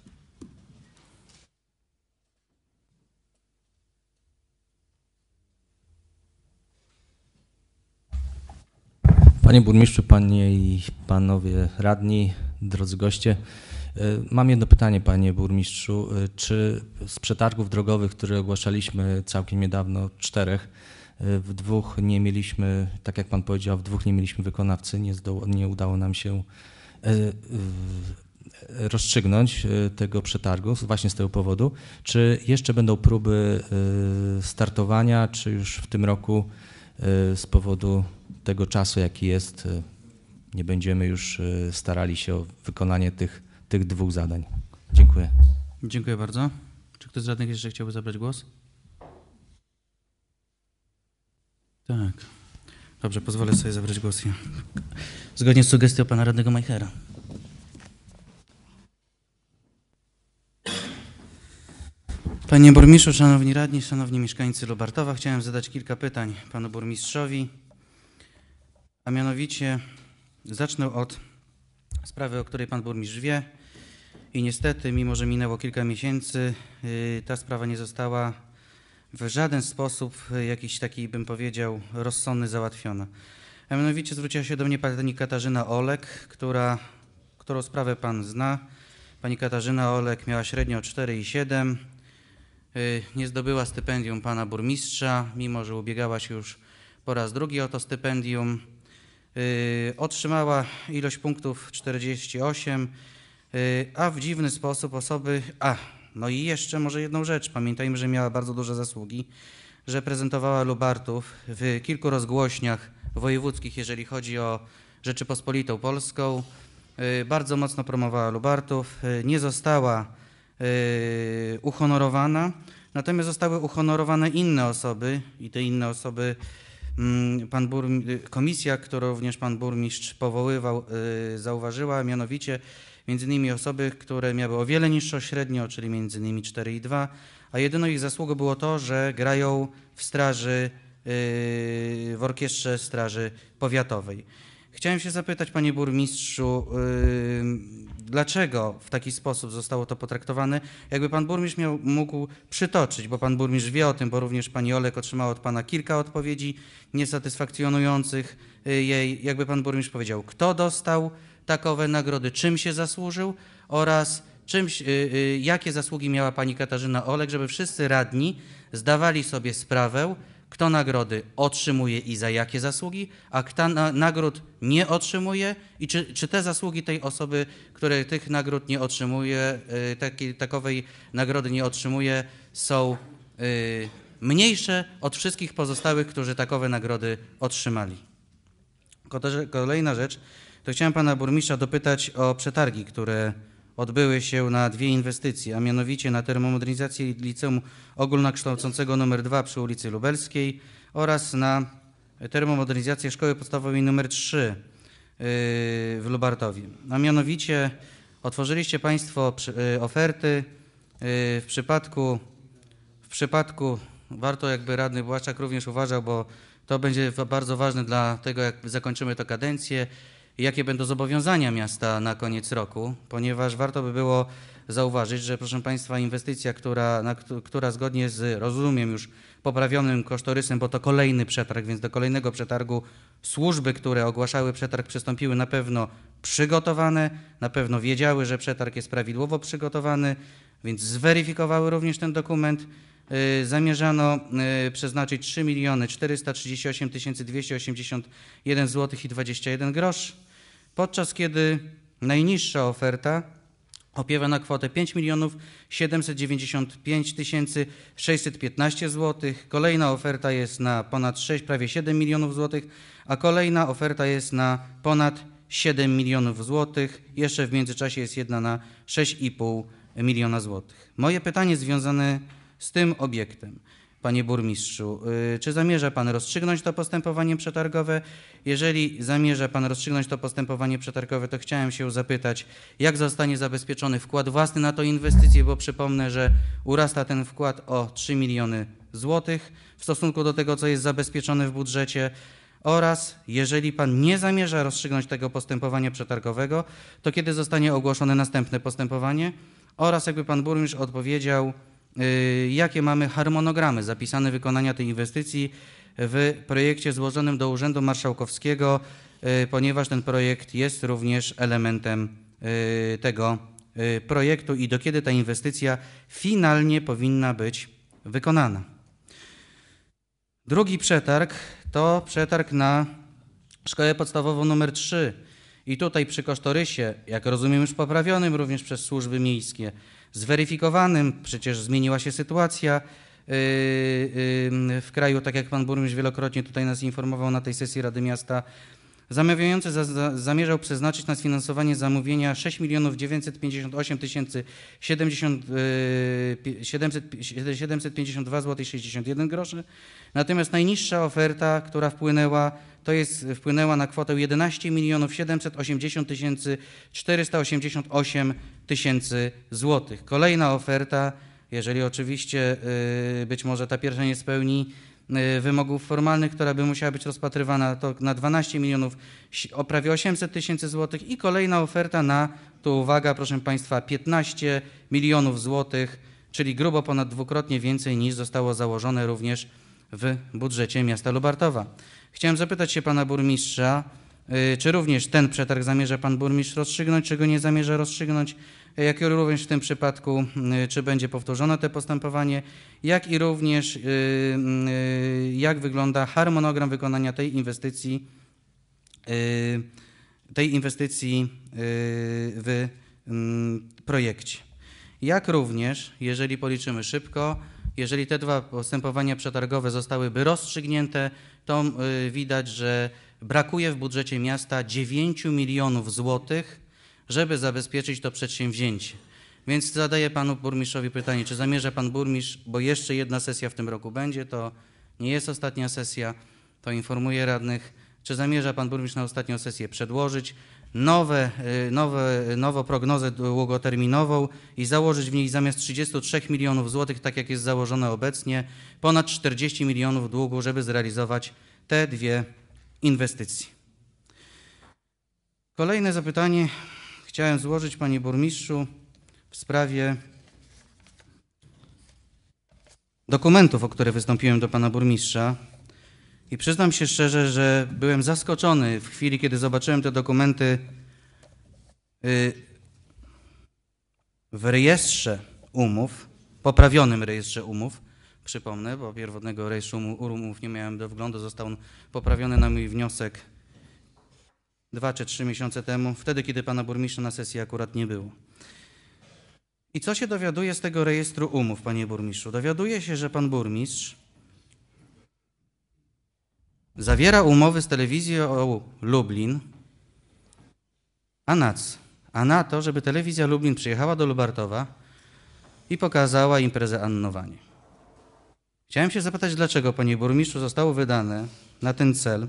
Panie burmistrzu, panie i panowie radni, drodzy goście, mam jedno pytanie, panie burmistrzu. Czy z przetargów drogowych, które ogłaszaliśmy całkiem niedawno, 4, w 2 nie mieliśmy, tak jak pan powiedział, w 2 nie mieliśmy wykonawcy, nie udało nam się rozstrzygnąć tego przetargu właśnie z tego powodu. Czy jeszcze będą próby startowania, czy już w tym roku z powodu tego czasu, jaki jest, nie będziemy już starali się o wykonanie tych 2 zadań? Dziękuję. Dziękuję bardzo. Czy ktoś z radnych jeszcze chciałby zabrać głos? Tak. Dobrze, pozwolę sobie zabrać głos. Zgodnie z sugestią pana radnego Majchera. Panie burmistrzu, szanowni radni, szanowni mieszkańcy Lubartowa, chciałem zadać kilka pytań panu burmistrzowi, a mianowicie zacznę od sprawy, o której pan burmistrz wie i niestety, mimo że minęło kilka miesięcy, ta sprawa nie została w żaden sposób jakiś taki, bym powiedział, rozsądny załatwiona. A mianowicie zwróciła się do mnie pani Katarzyna Olek, która którą sprawę pan zna. Pani Katarzyna Olek miała średnio 4,7. Nie zdobyła stypendium pana burmistrza, mimo że ubiegała się już po raz drugi o to stypendium. Otrzymała ilość punktów 48, a w dziwny sposób osoby... No i jeszcze może jedną rzecz. Pamiętajmy, że miała bardzo duże zasługi, że prezentowała Lubartów w kilku rozgłośniach wojewódzkich, jeżeli chodzi o Rzeczypospolitą Polską. Bardzo mocno promowała Lubartów. Nie została uhonorowana, natomiast zostały uhonorowane inne osoby i te inne osoby komisja, którą również pan burmistrz powoływał, zauważyła, mianowicie między innymi osoby, które miały o wiele niższą średnią, czyli między innymi 4,2, a jedyną ich zasługą było to, że grają w straży, w orkiestrze straży powiatowej. Chciałem się zapytać, panie burmistrzu, dlaczego w taki sposób zostało to potraktowane? Jakby pan burmistrz mógł przytoczyć, bo pan burmistrz wie o tym, bo również pani Olek otrzymała od pana kilka odpowiedzi niesatysfakcjonujących jej. Jakby pan burmistrz powiedział, kto dostał takowe nagrody, czym się zasłużył oraz jakie zasługi miała pani Katarzyna Olek, żeby wszyscy radni zdawali sobie sprawę, kto nagrody otrzymuje i za jakie zasługi, a kto nagród nie otrzymuje i czy te zasługi tej osoby, które tych nagród nie otrzymuje, takowej nagrody nie otrzymuje, są mniejsze od wszystkich pozostałych, którzy takowe nagrody otrzymali. Kolejna rzecz, to chciałem pana burmistrza dopytać o przetargi, które odbyły się na dwie inwestycje, a mianowicie na termomodernizację Liceum Ogólnokształcącego nr 2 przy ulicy Lubelskiej oraz na termomodernizację Szkoły Podstawowej nr 3 w Lubartowie. A mianowicie otworzyliście państwo oferty. W przypadku warto, jakby radny Błaszczak również uważał, bo to będzie bardzo ważne dla tego, jak zakończymy tę kadencję, jakie będą zobowiązania miasta na koniec roku, ponieważ warto by było zauważyć, że proszę państwa inwestycja, która zgodnie z, rozumiem już, poprawionym kosztorysem, bo to kolejny przetarg, więc do kolejnego przetargu służby, które ogłaszały przetarg, przystąpiły na pewno przygotowane, na pewno wiedziały, że przetarg jest prawidłowo przygotowany, więc zweryfikowały również ten dokument. Zamierzano przeznaczyć 3 438 281 zł i 21 groszy, podczas kiedy najniższa oferta opiewa na kwotę 5 795 615 zł. Kolejna oferta jest na ponad 6, prawie 7 milionów złotych, a kolejna oferta jest na ponad 7 milionów złotych. Jeszcze w międzyczasie jest jedna na 6,5 miliona złotych. Moje pytanie związane z tym obiektem, panie burmistrzu, czy zamierza pan rozstrzygnąć to postępowanie przetargowe? Jeżeli zamierza pan rozstrzygnąć to postępowanie przetargowe, to chciałem się zapytać, jak zostanie zabezpieczony wkład własny na tę inwestycję, bo przypomnę, że urasta ten wkład o 3 miliony złotych w stosunku do tego, co jest zabezpieczone w budżecie. Oraz jeżeli pan nie zamierza rozstrzygnąć tego postępowania przetargowego, to kiedy zostanie ogłoszone następne postępowanie? Oraz jakby pan burmistrz odpowiedział, jakie mamy harmonogramy zapisane wykonania tej inwestycji w projekcie złożonym do Urzędu Marszałkowskiego, ponieważ ten projekt jest również elementem tego projektu i do kiedy ta inwestycja finalnie powinna być wykonana. Drugi przetarg to przetarg na Szkołę Podstawową nr 3 i tutaj przy kosztorysie, jak rozumiem już poprawionym również przez służby miejskie, zweryfikowanym, przecież zmieniła się sytuacja w kraju, tak jak pan burmistrz wielokrotnie tutaj nas informował na tej sesji Rady Miasta. Zamawiający zamierzał przeznaczyć na sfinansowanie zamówienia 6 958 752 zł 61 groszy. Natomiast najniższa oferta, która wpłynęła na kwotę 11 780 488 tysięcy złotych. Kolejna oferta, jeżeli oczywiście być może ta pierwsza nie spełni wymogów formalnych, która by musiała być rozpatrywana, to na 12 milionów o prawie 800 tysięcy złotych i kolejna oferta na, tu uwaga proszę państwa, 15 milionów złotych, czyli grubo ponad dwukrotnie więcej niż zostało założone również w budżecie miasta Lubartowa. Chciałem zapytać się pana burmistrza, Czy również ten przetarg zamierza pan burmistrz rozstrzygnąć, czy go nie zamierza rozstrzygnąć, jak i również w tym przypadku, czy będzie powtórzone to postępowanie, jak i również jak wygląda harmonogram wykonania tej inwestycji w projekcie. Jak również, jeżeli policzymy szybko, jeżeli te dwa postępowania przetargowe zostałyby rozstrzygnięte, to widać, że brakuje w budżecie miasta 9 milionów złotych, żeby zabezpieczyć to przedsięwzięcie. Więc zadaję panu burmistrzowi pytanie, czy zamierza pan burmistrz, bo jeszcze jedna sesja w tym roku będzie, to nie jest ostatnia sesja, to informuję radnych, czy zamierza pan burmistrz na ostatnią sesję przedłożyć nową prognozę długoterminową i założyć w niej zamiast 33 milionów złotych, tak jak jest założone obecnie, ponad 40 milionów długu, żeby zrealizować te dwie inwestycje. Kolejne zapytanie chciałem złożyć, panie burmistrzu, w sprawie dokumentów, o które wystąpiłem do pana burmistrza. I przyznam się szczerze, że byłem zaskoczony w chwili, kiedy zobaczyłem te dokumenty w rejestrze umów, poprawionym rejestrze umów. Przypomnę, bo pierwotnego rejestru umów nie miałem do wglądu, został on poprawiony na mój wniosek 2 czy 3 miesiące temu, wtedy, kiedy pana burmistrza na sesji akurat nie było. I co się dowiaduje z tego rejestru umów, panie burmistrzu? Dowiaduje się, że pan burmistrz zawiera umowy z telewizją Lublin, a na co? A na to, żeby telewizja Lublin przyjechała do Lubartowa i pokazała imprezę Annowanie. Chciałem się zapytać, dlaczego, panie burmistrzu, zostało wydane na ten cel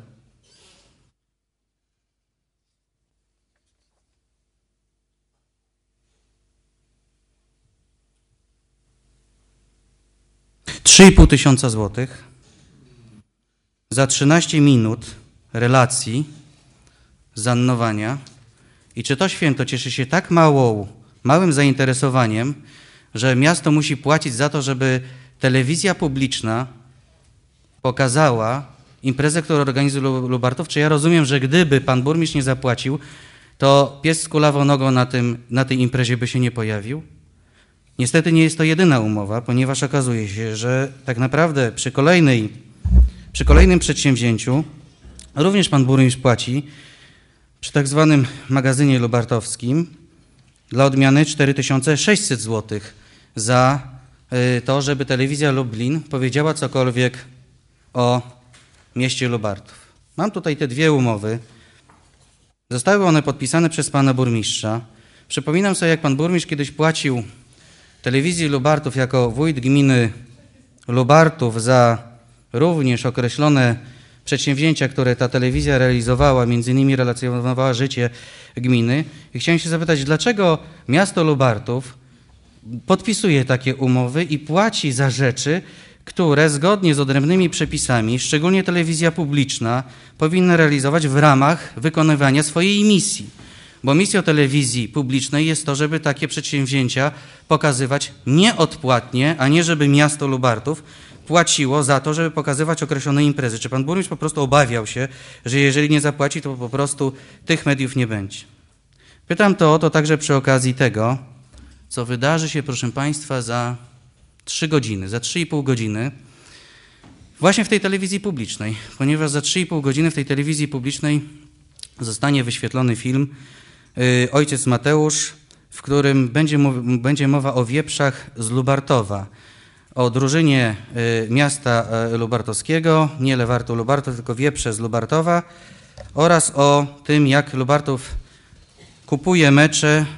$3,500 złotych za 13 minut relacji z Annowania. I czy to święto cieszy się tak małym zainteresowaniem, że miasto musi płacić za to, żeby telewizja publiczna pokazała imprezę, którą organizuje Lubartów? Czy ja rozumiem, że gdyby pan burmistrz nie zapłacił, to pies z kulawą nogą na tej imprezie by się nie pojawił? Niestety nie jest to jedyna umowa, ponieważ okazuje się, że tak naprawdę przy kolejnym przedsięwzięciu również pan burmistrz płaci przy tak zwanym magazynie lubartowskim dla odmiany 4600 zł za to, żeby telewizja Lublin powiedziała cokolwiek o mieście Lubartów. Mam tutaj te dwie umowy. Zostały one podpisane przez pana burmistrza. Przypominam sobie, jak pan burmistrz kiedyś płacił telewizji Lubartów jako wójt gminy Lubartów za również określone przedsięwzięcia, które ta telewizja realizowała, między innymi relacjonowała życie gminy. I chciałem się zapytać, dlaczego miasto Lubartów podpisuje takie umowy i płaci za rzeczy, które zgodnie z odrębnymi przepisami, szczególnie telewizja publiczna, powinna realizować w ramach wykonywania swojej misji. Bo misją telewizji publicznej jest to, żeby takie przedsięwzięcia pokazywać nieodpłatnie, a nie żeby miasto Lubartów płaciło za to, żeby pokazywać określone imprezy. Czy pan burmistrz po prostu obawiał się, że jeżeli nie zapłaci, to po prostu tych mediów nie będzie? Pytam to o to także przy okazji tego, co wydarzy się, proszę państwa, za 3 godziny, za 3,5 godziny, właśnie w tej telewizji publicznej, ponieważ za 3,5 godziny w tej telewizji publicznej zostanie wyświetlony film Ojciec Mateusz, w którym będzie mowa o wieprzach z Lubartowa, o drużynie miasta lubartowskiego, nie Lewartu Lubartów, tylko wieprze z Lubartowa, oraz o tym, jak Lubartów kupuje mecze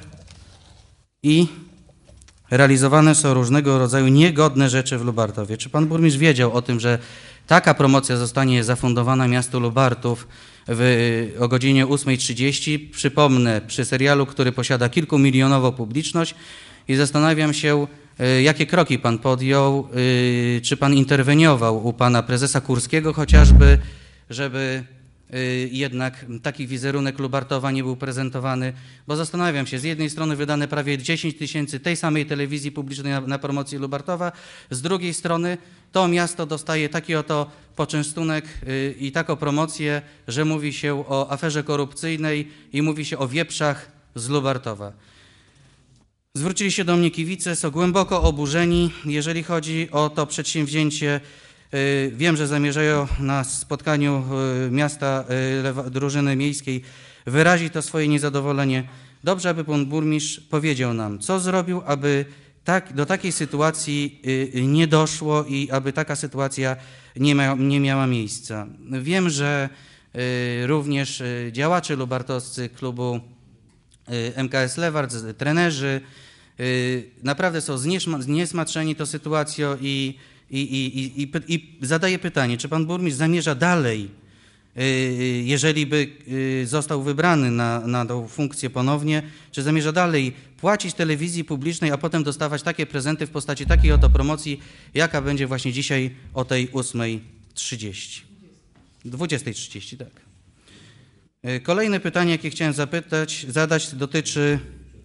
i realizowane są różnego rodzaju niegodne rzeczy w Lubartowie. Czy pan burmistrz wiedział o tym, że taka promocja zostanie zafundowana miastu Lubartów o godzinie 8:30? Przypomnę, przy serialu, który posiada kilkumilionową publiczność, i zastanawiam się, jakie kroki pan podjął, czy pan interweniował u pana prezesa Kurskiego chociażby, żeby jednak taki wizerunek Lubartowa nie był prezentowany, bo zastanawiam się, z jednej strony wydane prawie 10 000 tej samej telewizji publicznej na promocję Lubartowa, z drugiej strony to miasto dostaje taki oto poczęstunek i taką promocję, że mówi się o aferze korupcyjnej i mówi się o wieprzach z Lubartowa. Zwrócili się do mnie kibice, są głęboko oburzeni, jeżeli chodzi o to przedsięwzięcie. Wiem, że zamierzają na spotkaniu miasta drużyny miejskiej wyrazić to swoje niezadowolenie. Dobrze, aby pan burmistrz powiedział nam, co zrobił, aby do takiej sytuacji nie doszło i aby taka sytuacja nie miała miejsca. Wiem, że również działacze lubartowscy klubu MKS Lewart, trenerzy naprawdę są zniesmaczeni tą sytuacją i zadaję pytanie, czy pan burmistrz zamierza dalej, jeżeli by został wybrany na tą funkcję ponownie, czy zamierza dalej płacić telewizji publicznej, a potem dostawać takie prezenty w postaci takiej oto promocji, jaka będzie właśnie dzisiaj o tej 8:30. 20:30, tak. Kolejne pytanie, jakie chciałem zadać, dotyczy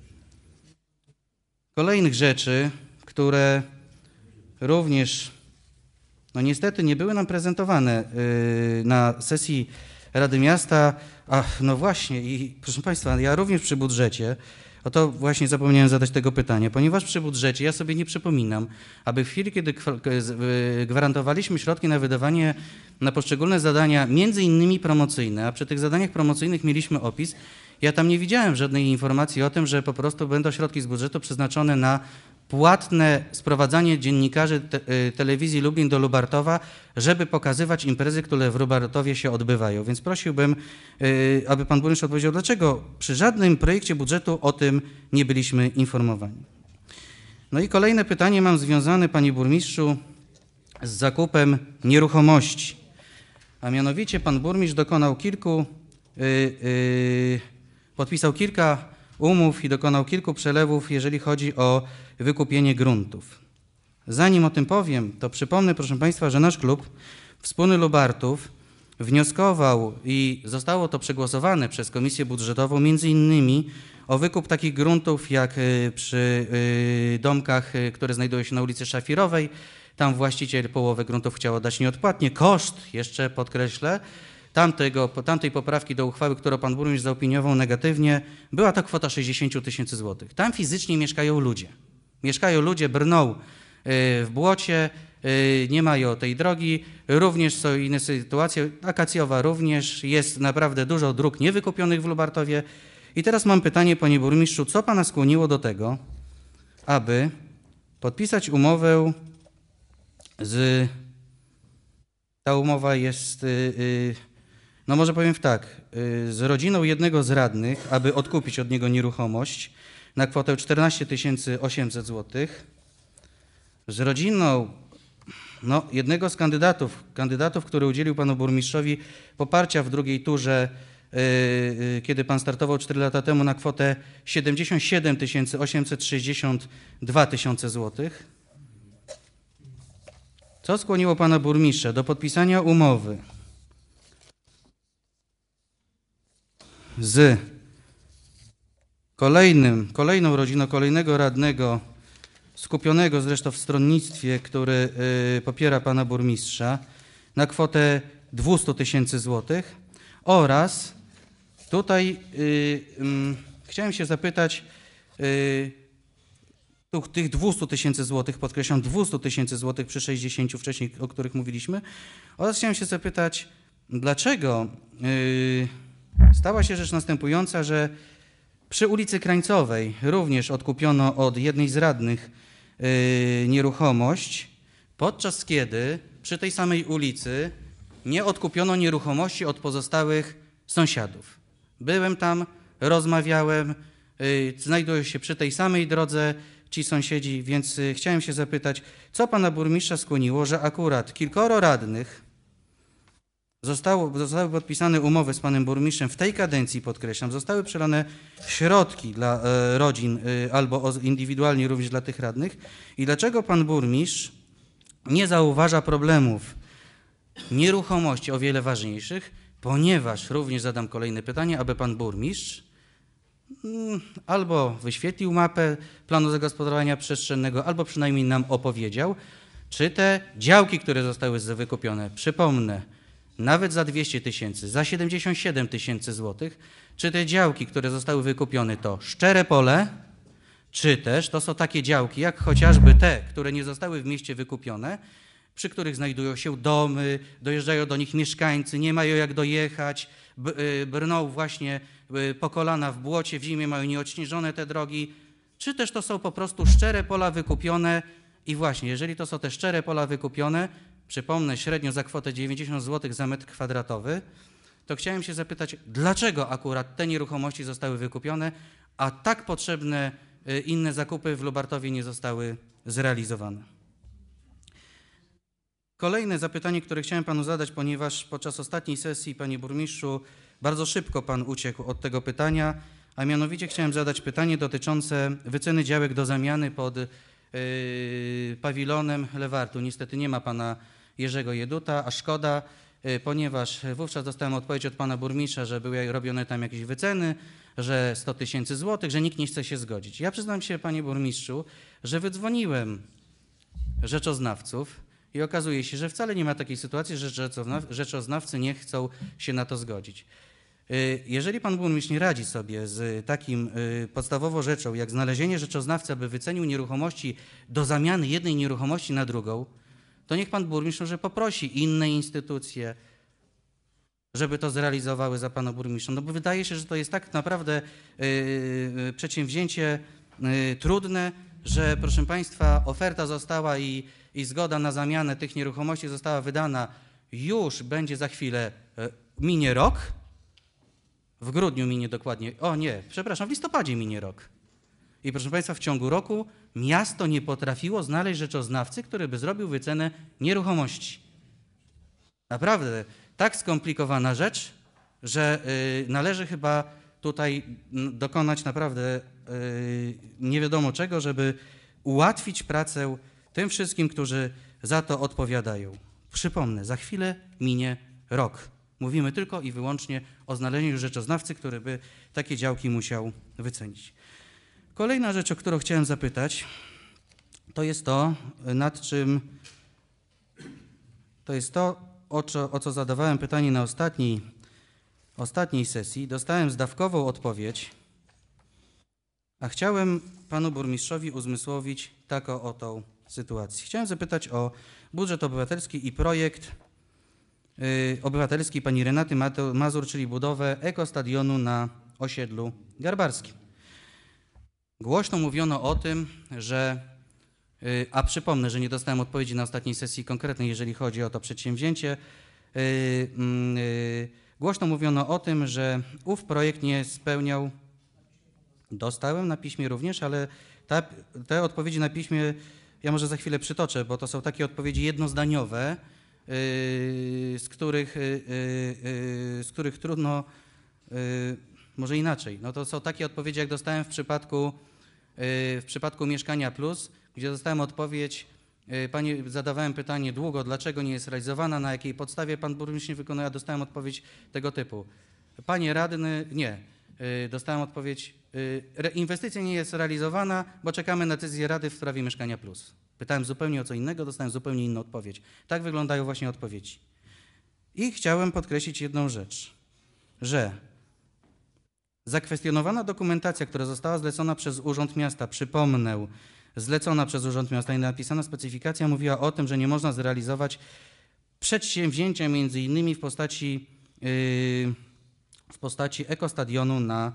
kolejnych rzeczy, które również no niestety nie były nam prezentowane na sesji Rady Miasta. No właśnie i proszę Państwa, ja również przy budżecie, o to właśnie zapomniałem zadać tego pytania, ponieważ przy budżecie ja sobie nie przypominam, aby w chwili, kiedy gwarantowaliśmy środki na wydawanie na poszczególne zadania, między innymi promocyjne, a przy tych zadaniach promocyjnych mieliśmy opis, ja tam nie widziałem żadnej informacji o tym, że po prostu będą środki z budżetu przeznaczone na płatne sprowadzanie dziennikarzy telewizji Lublin do Lubartowa, żeby pokazywać imprezy, które w Lubartowie się odbywają. Więc prosiłbym, aby pan burmistrz odpowiedział, dlaczego przy żadnym projekcie budżetu o tym nie byliśmy informowani. No i kolejne pytanie mam związane, panie burmistrzu, z zakupem nieruchomości. A mianowicie pan burmistrz dokonał podpisał kilka umów i dokonał kilku przelewów, jeżeli chodzi o wykupienie gruntów. Zanim o tym powiem, to przypomnę, proszę Państwa, że nasz klub Wspólny Lubartów wnioskował i zostało to przegłosowane przez Komisję Budżetową między innymi o wykup takich gruntów jak przy domkach, które znajdują się na ulicy Szafirowej. Tam właściciel połowę gruntów chciał oddać nieodpłatnie. Koszt, jeszcze podkreślę, tamtej poprawki do uchwały, którą pan burmistrz zaopiniował negatywnie, była to kwota 60 000 złotych. Tam fizycznie mieszkają ludzie. Mieszkają ludzie, brną w błocie, nie mają tej drogi, również są inne sytuacje, Akacjowa również, jest naprawdę dużo dróg niewykupionych w Lubartowie. I teraz mam pytanie, panie burmistrzu, co pana skłoniło do tego, aby podpisać umowę ta umowa jest, no może powiem tak, z rodziną jednego z radnych, aby odkupić od niego nieruchomość na kwotę 14 800 zł, z rodziną jednego z kandydatów, który udzielił panu burmistrzowi poparcia w drugiej turze, kiedy pan startował 4 lata temu, na kwotę 77 862 000 zł. Co skłoniło pana burmistrza do podpisania umowy z kolejną rodziną, kolejnego radnego, skupionego zresztą w stronnictwie, który popiera pana burmistrza, na kwotę 200 000 złotych oraz tutaj chciałem się zapytać, tych 200 000 złotych, podkreślam 200 000 złotych przy 60 wcześniej, o których mówiliśmy, oraz chciałem się zapytać, dlaczego stała się rzecz następująca, że przy ulicy Krańcowej również odkupiono od jednej z radnych nieruchomość, podczas kiedy przy tej samej ulicy nie odkupiono nieruchomości od pozostałych sąsiadów. Byłem tam, rozmawiałem, znajdują się przy tej samej drodze ci sąsiedzi, więc chciałem się zapytać, co pana burmistrza skłoniło, że akurat kilkoro radnych zostały podpisane umowy z panem burmistrzem w tej kadencji, podkreślam, zostały przelane środki dla rodzin albo indywidualnie również dla tych radnych i dlaczego pan burmistrz nie zauważa problemów nieruchomości o wiele ważniejszych, ponieważ również zadam kolejne pytanie, aby pan burmistrz albo wyświetlił mapę planu zagospodarowania przestrzennego, albo przynajmniej nam opowiedział, czy te działki, które zostały wykupione, przypomnę, nawet za 200 tysięcy, za 77 tysięcy złotych, czy te działki, które zostały wykupione, to szczere pole, czy też to są takie działki, jak chociażby te, które nie zostały w mieście wykupione, przy których znajdują się domy, dojeżdżają do nich mieszkańcy, nie mają jak dojechać, brną właśnie po kolana w błocie, w zimie mają nieodśnieżone te drogi, czy też to są po prostu szczere pola wykupione i właśnie, jeżeli to są te szczere pola wykupione, przypomnę średnio za kwotę 90 zł za metr kwadratowy, to chciałem się zapytać, dlaczego akurat te nieruchomości zostały wykupione, a tak potrzebne inne zakupy w Lubartowie nie zostały zrealizowane. Kolejne zapytanie, które chciałem panu zadać, ponieważ podczas ostatniej sesji, panie burmistrzu, bardzo szybko pan uciekł od tego pytania, a mianowicie chciałem zadać pytanie dotyczące wyceny działek do zamiany pod pawilonem Lewartu. Niestety nie ma pana Jerzego Jeduta, a szkoda, ponieważ wówczas dostałem odpowiedź od pana burmistrza, że były robione tam jakieś wyceny, że 100 tysięcy złotych, że nikt nie chce się zgodzić. Ja przyznam się, panie burmistrzu, że wydzwoniłem rzeczoznawców i okazuje się, że wcale nie ma takiej sytuacji, że rzeczoznawcy nie chcą się na to zgodzić. Jeżeli pan burmistrz nie radzi sobie z takim podstawową rzeczą, jak znalezienie rzeczoznawcy, aby wycenił nieruchomości do zamiany jednej nieruchomości na drugą, to niech pan burmistrz może poprosi inne instytucje, żeby to zrealizowały za pana burmistrza. No bo wydaje się, że to jest tak naprawdę przedsięwzięcie trudne, że proszę państwa, oferta została i zgoda na zamianę tych nieruchomości została wydana, już będzie za chwilę, minie rok, w grudniu minie dokładnie, w listopadzie minie rok. I proszę państwa, w ciągu roku miasto nie potrafiło znaleźć rzeczoznawcy, który by zrobił wycenę nieruchomości. Naprawdę tak skomplikowana rzecz, że należy chyba tutaj dokonać naprawdę nie wiadomo czego, żeby ułatwić pracę tym wszystkim, którzy za to odpowiadają. Przypomnę, za chwilę minie rok. Mówimy tylko i wyłącznie o znalezieniu rzeczoznawcy, który by takie działki musiał wycenić. Kolejna rzecz, o którą chciałem zapytać, to jest to, o co zadawałem pytanie na ostatniej sesji. Dostałem zdawkową odpowiedź, a chciałem panu burmistrzowi uzmysłowić taką oto sytuację. Chciałem zapytać o budżet obywatelski i projekt obywatelski pani Renaty Mazur, czyli budowę ekostadionu na osiedlu garbarskim. Głośno mówiono o tym, że, a przypomnę, że nie dostałem odpowiedzi na ostatniej sesji konkretnej, jeżeli chodzi o to przedsięwzięcie, głośno mówiono o tym, że ów projekt nie spełniał, dostałem na piśmie również, ale te odpowiedzi na piśmie ja może za chwilę przytoczę, bo to są takie odpowiedzi jednozdaniowe, z których trudno, może inaczej, no to są takie odpowiedzi, jak dostałem w przypadku Mieszkania Plus, gdzie dostałem odpowiedź, zadawałem pytanie długo, dlaczego nie jest realizowana, na jakiej podstawie pan burmistrz nie wykonuje, a dostałem odpowiedź tego typu. Panie radny, nie. Dostałem odpowiedź, inwestycja nie jest realizowana, bo czekamy na decyzję Rady w sprawie Mieszkania Plus. Pytałem zupełnie o co innego, dostałem zupełnie inną odpowiedź. Tak wyglądają właśnie odpowiedzi. I chciałem podkreślić jedną rzecz, że zakwestionowana dokumentacja, która została zlecona przez Urząd Miasta, przypomnę, zlecona przez Urząd Miasta i napisana specyfikacja mówiła o tym, że nie można zrealizować przedsięwzięcia między innymi w postaci ekostadionu na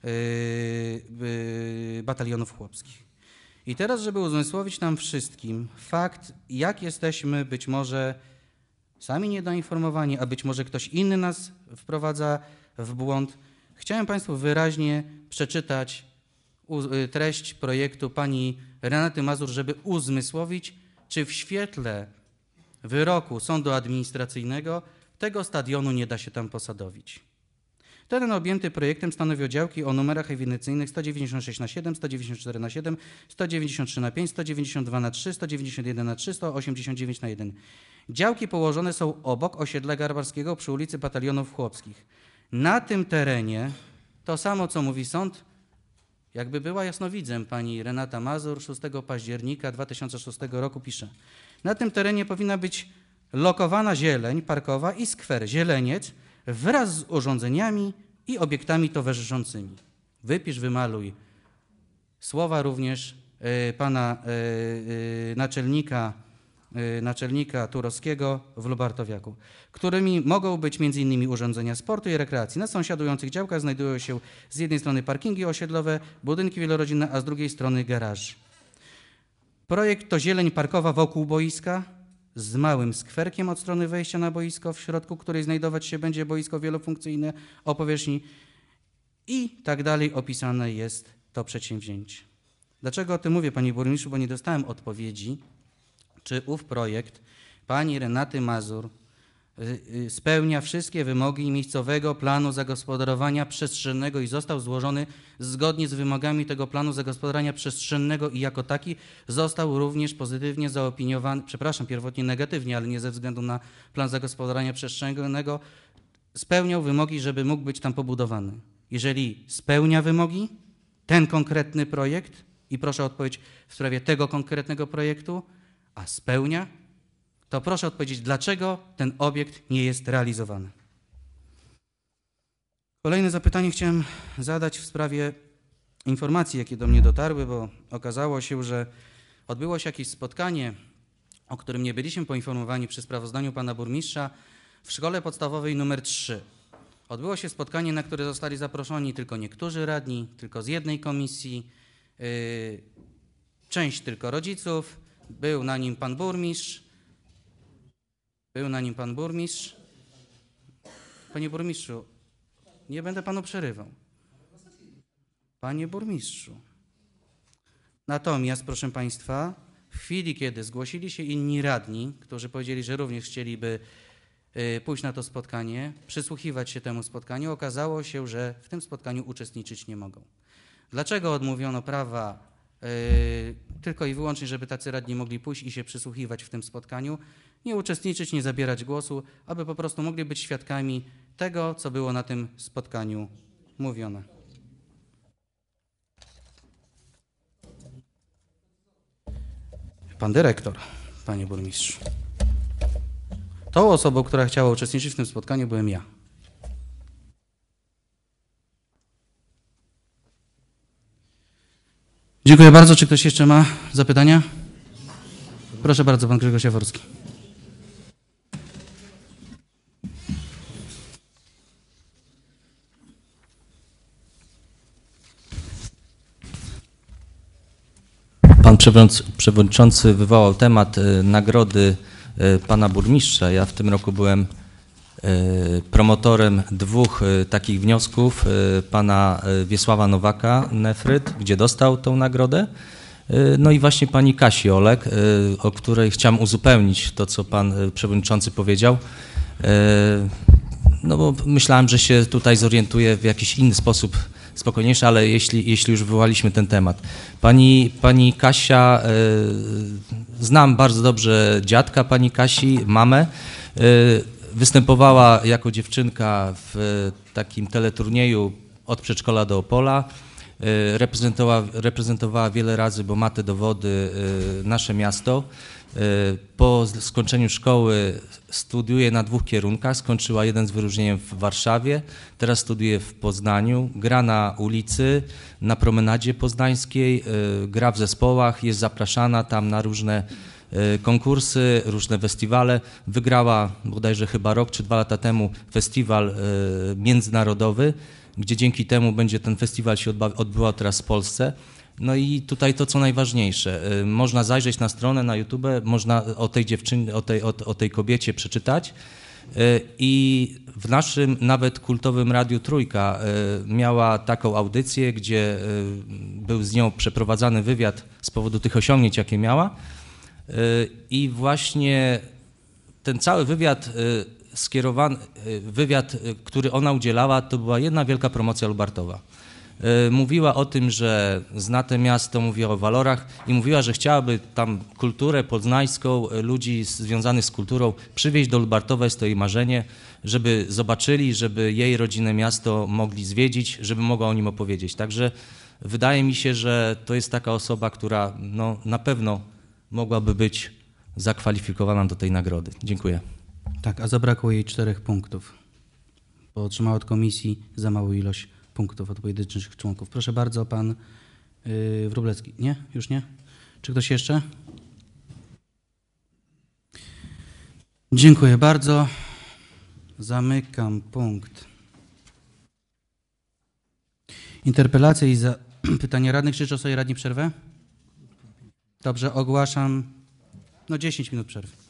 batalionów chłopskich. I teraz, żeby uzmysłowić nam wszystkim fakt, jak jesteśmy być może sami niedoinformowani, a być może ktoś inny nas wprowadza w błąd, chciałem państwu wyraźnie przeczytać treść projektu pani Renaty Mazur, żeby uzmysłowić, czy w świetle wyroku sądu administracyjnego tego stadionu nie da się tam posadowić. Teren objęty projektem stanowią działki o numerach ewidencyjnych 196/7, 194/7, 193/5, 192/3, 191/3, 189/1. Działki położone są obok osiedla Garbarskiego przy ulicy Batalionów Chłopskich. Na tym terenie, to samo co mówi sąd, jakby była jasnowidzem, pani Renata Mazur 6 października 2006 roku pisze: na tym terenie powinna być lokowana zieleń parkowa i skwer zieleniec wraz z urządzeniami i obiektami towarzyszącymi. Wypisz, wymaluj. Słowa również pana naczelnika Turowskiego w Lubartowiaku, którymi mogą być m.in. urządzenia sportu i rekreacji. Na sąsiadujących działkach znajdują się z jednej strony parkingi osiedlowe, budynki wielorodzinne, a z drugiej strony garaż. Projekt to zieleń parkowa wokół boiska z małym skwerkiem od strony wejścia na boisko, w środku której znajdować się będzie boisko wielofunkcyjne o powierzchni i tak dalej. Opisane jest to przedsięwzięcie. Dlaczego o tym mówię, panie burmistrzu? Bo nie dostałem odpowiedzi, czy ów projekt pani Renaty Mazur spełnia wszystkie wymogi miejscowego planu zagospodarowania przestrzennego i został złożony zgodnie z wymogami tego planu zagospodarowania przestrzennego i jako taki został również pozytywnie zaopiniowany, przepraszam, pierwotnie negatywnie, ale nie ze względu na plan zagospodarowania przestrzennego, spełniał wymogi, żeby mógł być tam pobudowany. Jeżeli spełnia wymogi ten konkretny projekt, i proszę o odpowiedź w sprawie tego konkretnego projektu, a spełnia, to proszę odpowiedzieć, dlaczego ten obiekt nie jest realizowany. Kolejne zapytanie chciałem zadać w sprawie informacji, jakie do mnie dotarły, bo okazało się, że odbyło się jakieś spotkanie, o którym nie byliśmy poinformowani przy sprawozdaniu pana burmistrza, w szkole podstawowej nr 3. Odbyło się spotkanie, na które zostali zaproszeni tylko niektórzy radni, tylko z jednej komisji, część tylko rodziców, był na nim pan burmistrz. Panie burmistrzu, nie będę panu przerywał. Panie burmistrzu. Natomiast, proszę państwa, w chwili, kiedy zgłosili się inni radni, którzy powiedzieli, że również chcieliby pójść na to spotkanie, przysłuchiwać się temu spotkaniu, okazało się, że w tym spotkaniu uczestniczyć nie mogą. Dlaczego odmówiono prawa tylko i wyłącznie, żeby tacy radni mogli pójść i się przysłuchiwać w tym spotkaniu, nie uczestniczyć, nie zabierać głosu, aby po prostu mogli być świadkami tego, co było na tym spotkaniu mówione. Pan dyrektor, panie burmistrzu. Tą osobą, która chciała uczestniczyć w tym spotkaniu, byłem ja. Dziękuję bardzo. Czy ktoś jeszcze ma zapytania? Proszę bardzo, pan Grzegorz Jaworski. Pan przewodniczący wywołał temat nagrody pana burmistrza. Ja w tym roku byłem promotorem dwóch takich wniosków pana Wiesława Nowaka, Nefryt, gdzie dostał tą nagrodę. No i właśnie pani Kasi Olek, o której chciałem uzupełnić to, co pan przewodniczący powiedział. No bo myślałem, że się tutaj zorientuję w jakiś inny sposób, spokojniejszy, ale jeśli już wywołaliśmy ten temat. Pani Kasia, znam bardzo dobrze dziadka pani Kasi, mamę. Występowała jako dziewczynka w takim teleturnieju od przedszkola do Opola. Reprezentowała wiele razy, bo ma te dowody, nasze miasto. Po skończeniu szkoły studiuje na 2 kierunkach. Skończyła jeden z wyróżnieniem w Warszawie, teraz studiuje w Poznaniu. Gra na ulicy, na promenadzie poznańskiej, gra w zespołach, jest zapraszana tam na różne konkursy, różne festiwale. Wygrała bodajże chyba rok czy 2 lata temu festiwal międzynarodowy, gdzie dzięki temu będzie ten festiwal się odbywał teraz w Polsce. No i tutaj to, co najważniejsze, można zajrzeć na stronę na YouTube, można o tej dziewczynie, o tej kobiecie przeczytać i w naszym nawet kultowym Radiu Trójka miała taką audycję, gdzie był z nią przeprowadzany wywiad z powodu tych osiągnięć, jakie miała i właśnie ten cały wywiad wywiad, który ona udzielała, to była jedna wielka promocja Lubartowa. mówiła o tym, że zna to miasto, mówiła o walorach i mówiła, że chciałaby tam kulturę poznańską, ludzi związanych z kulturą przywieźć do Lubartowa, jest to jej marzenie, żeby zobaczyli, żeby jej rodzinne miasto mogli zwiedzić, żeby mogła o nim opowiedzieć. Także wydaje mi się, że to jest taka osoba, która no, na pewno mogłaby być zakwalifikowana do tej nagrody. Dziękuję. Tak, a zabrakło jej 4 punktów, bo otrzymała od komisji za małą ilość punktów od pojedynczych członków. Proszę bardzo, pan Wróblewski. Nie? Już nie? Czy ktoś jeszcze? Dziękuję bardzo. Zamykam punkt. Interpelacje i pytania radnych. Czy życzą sobie radni przerwę? Dobrze, ogłaszam 10 minut przerwy.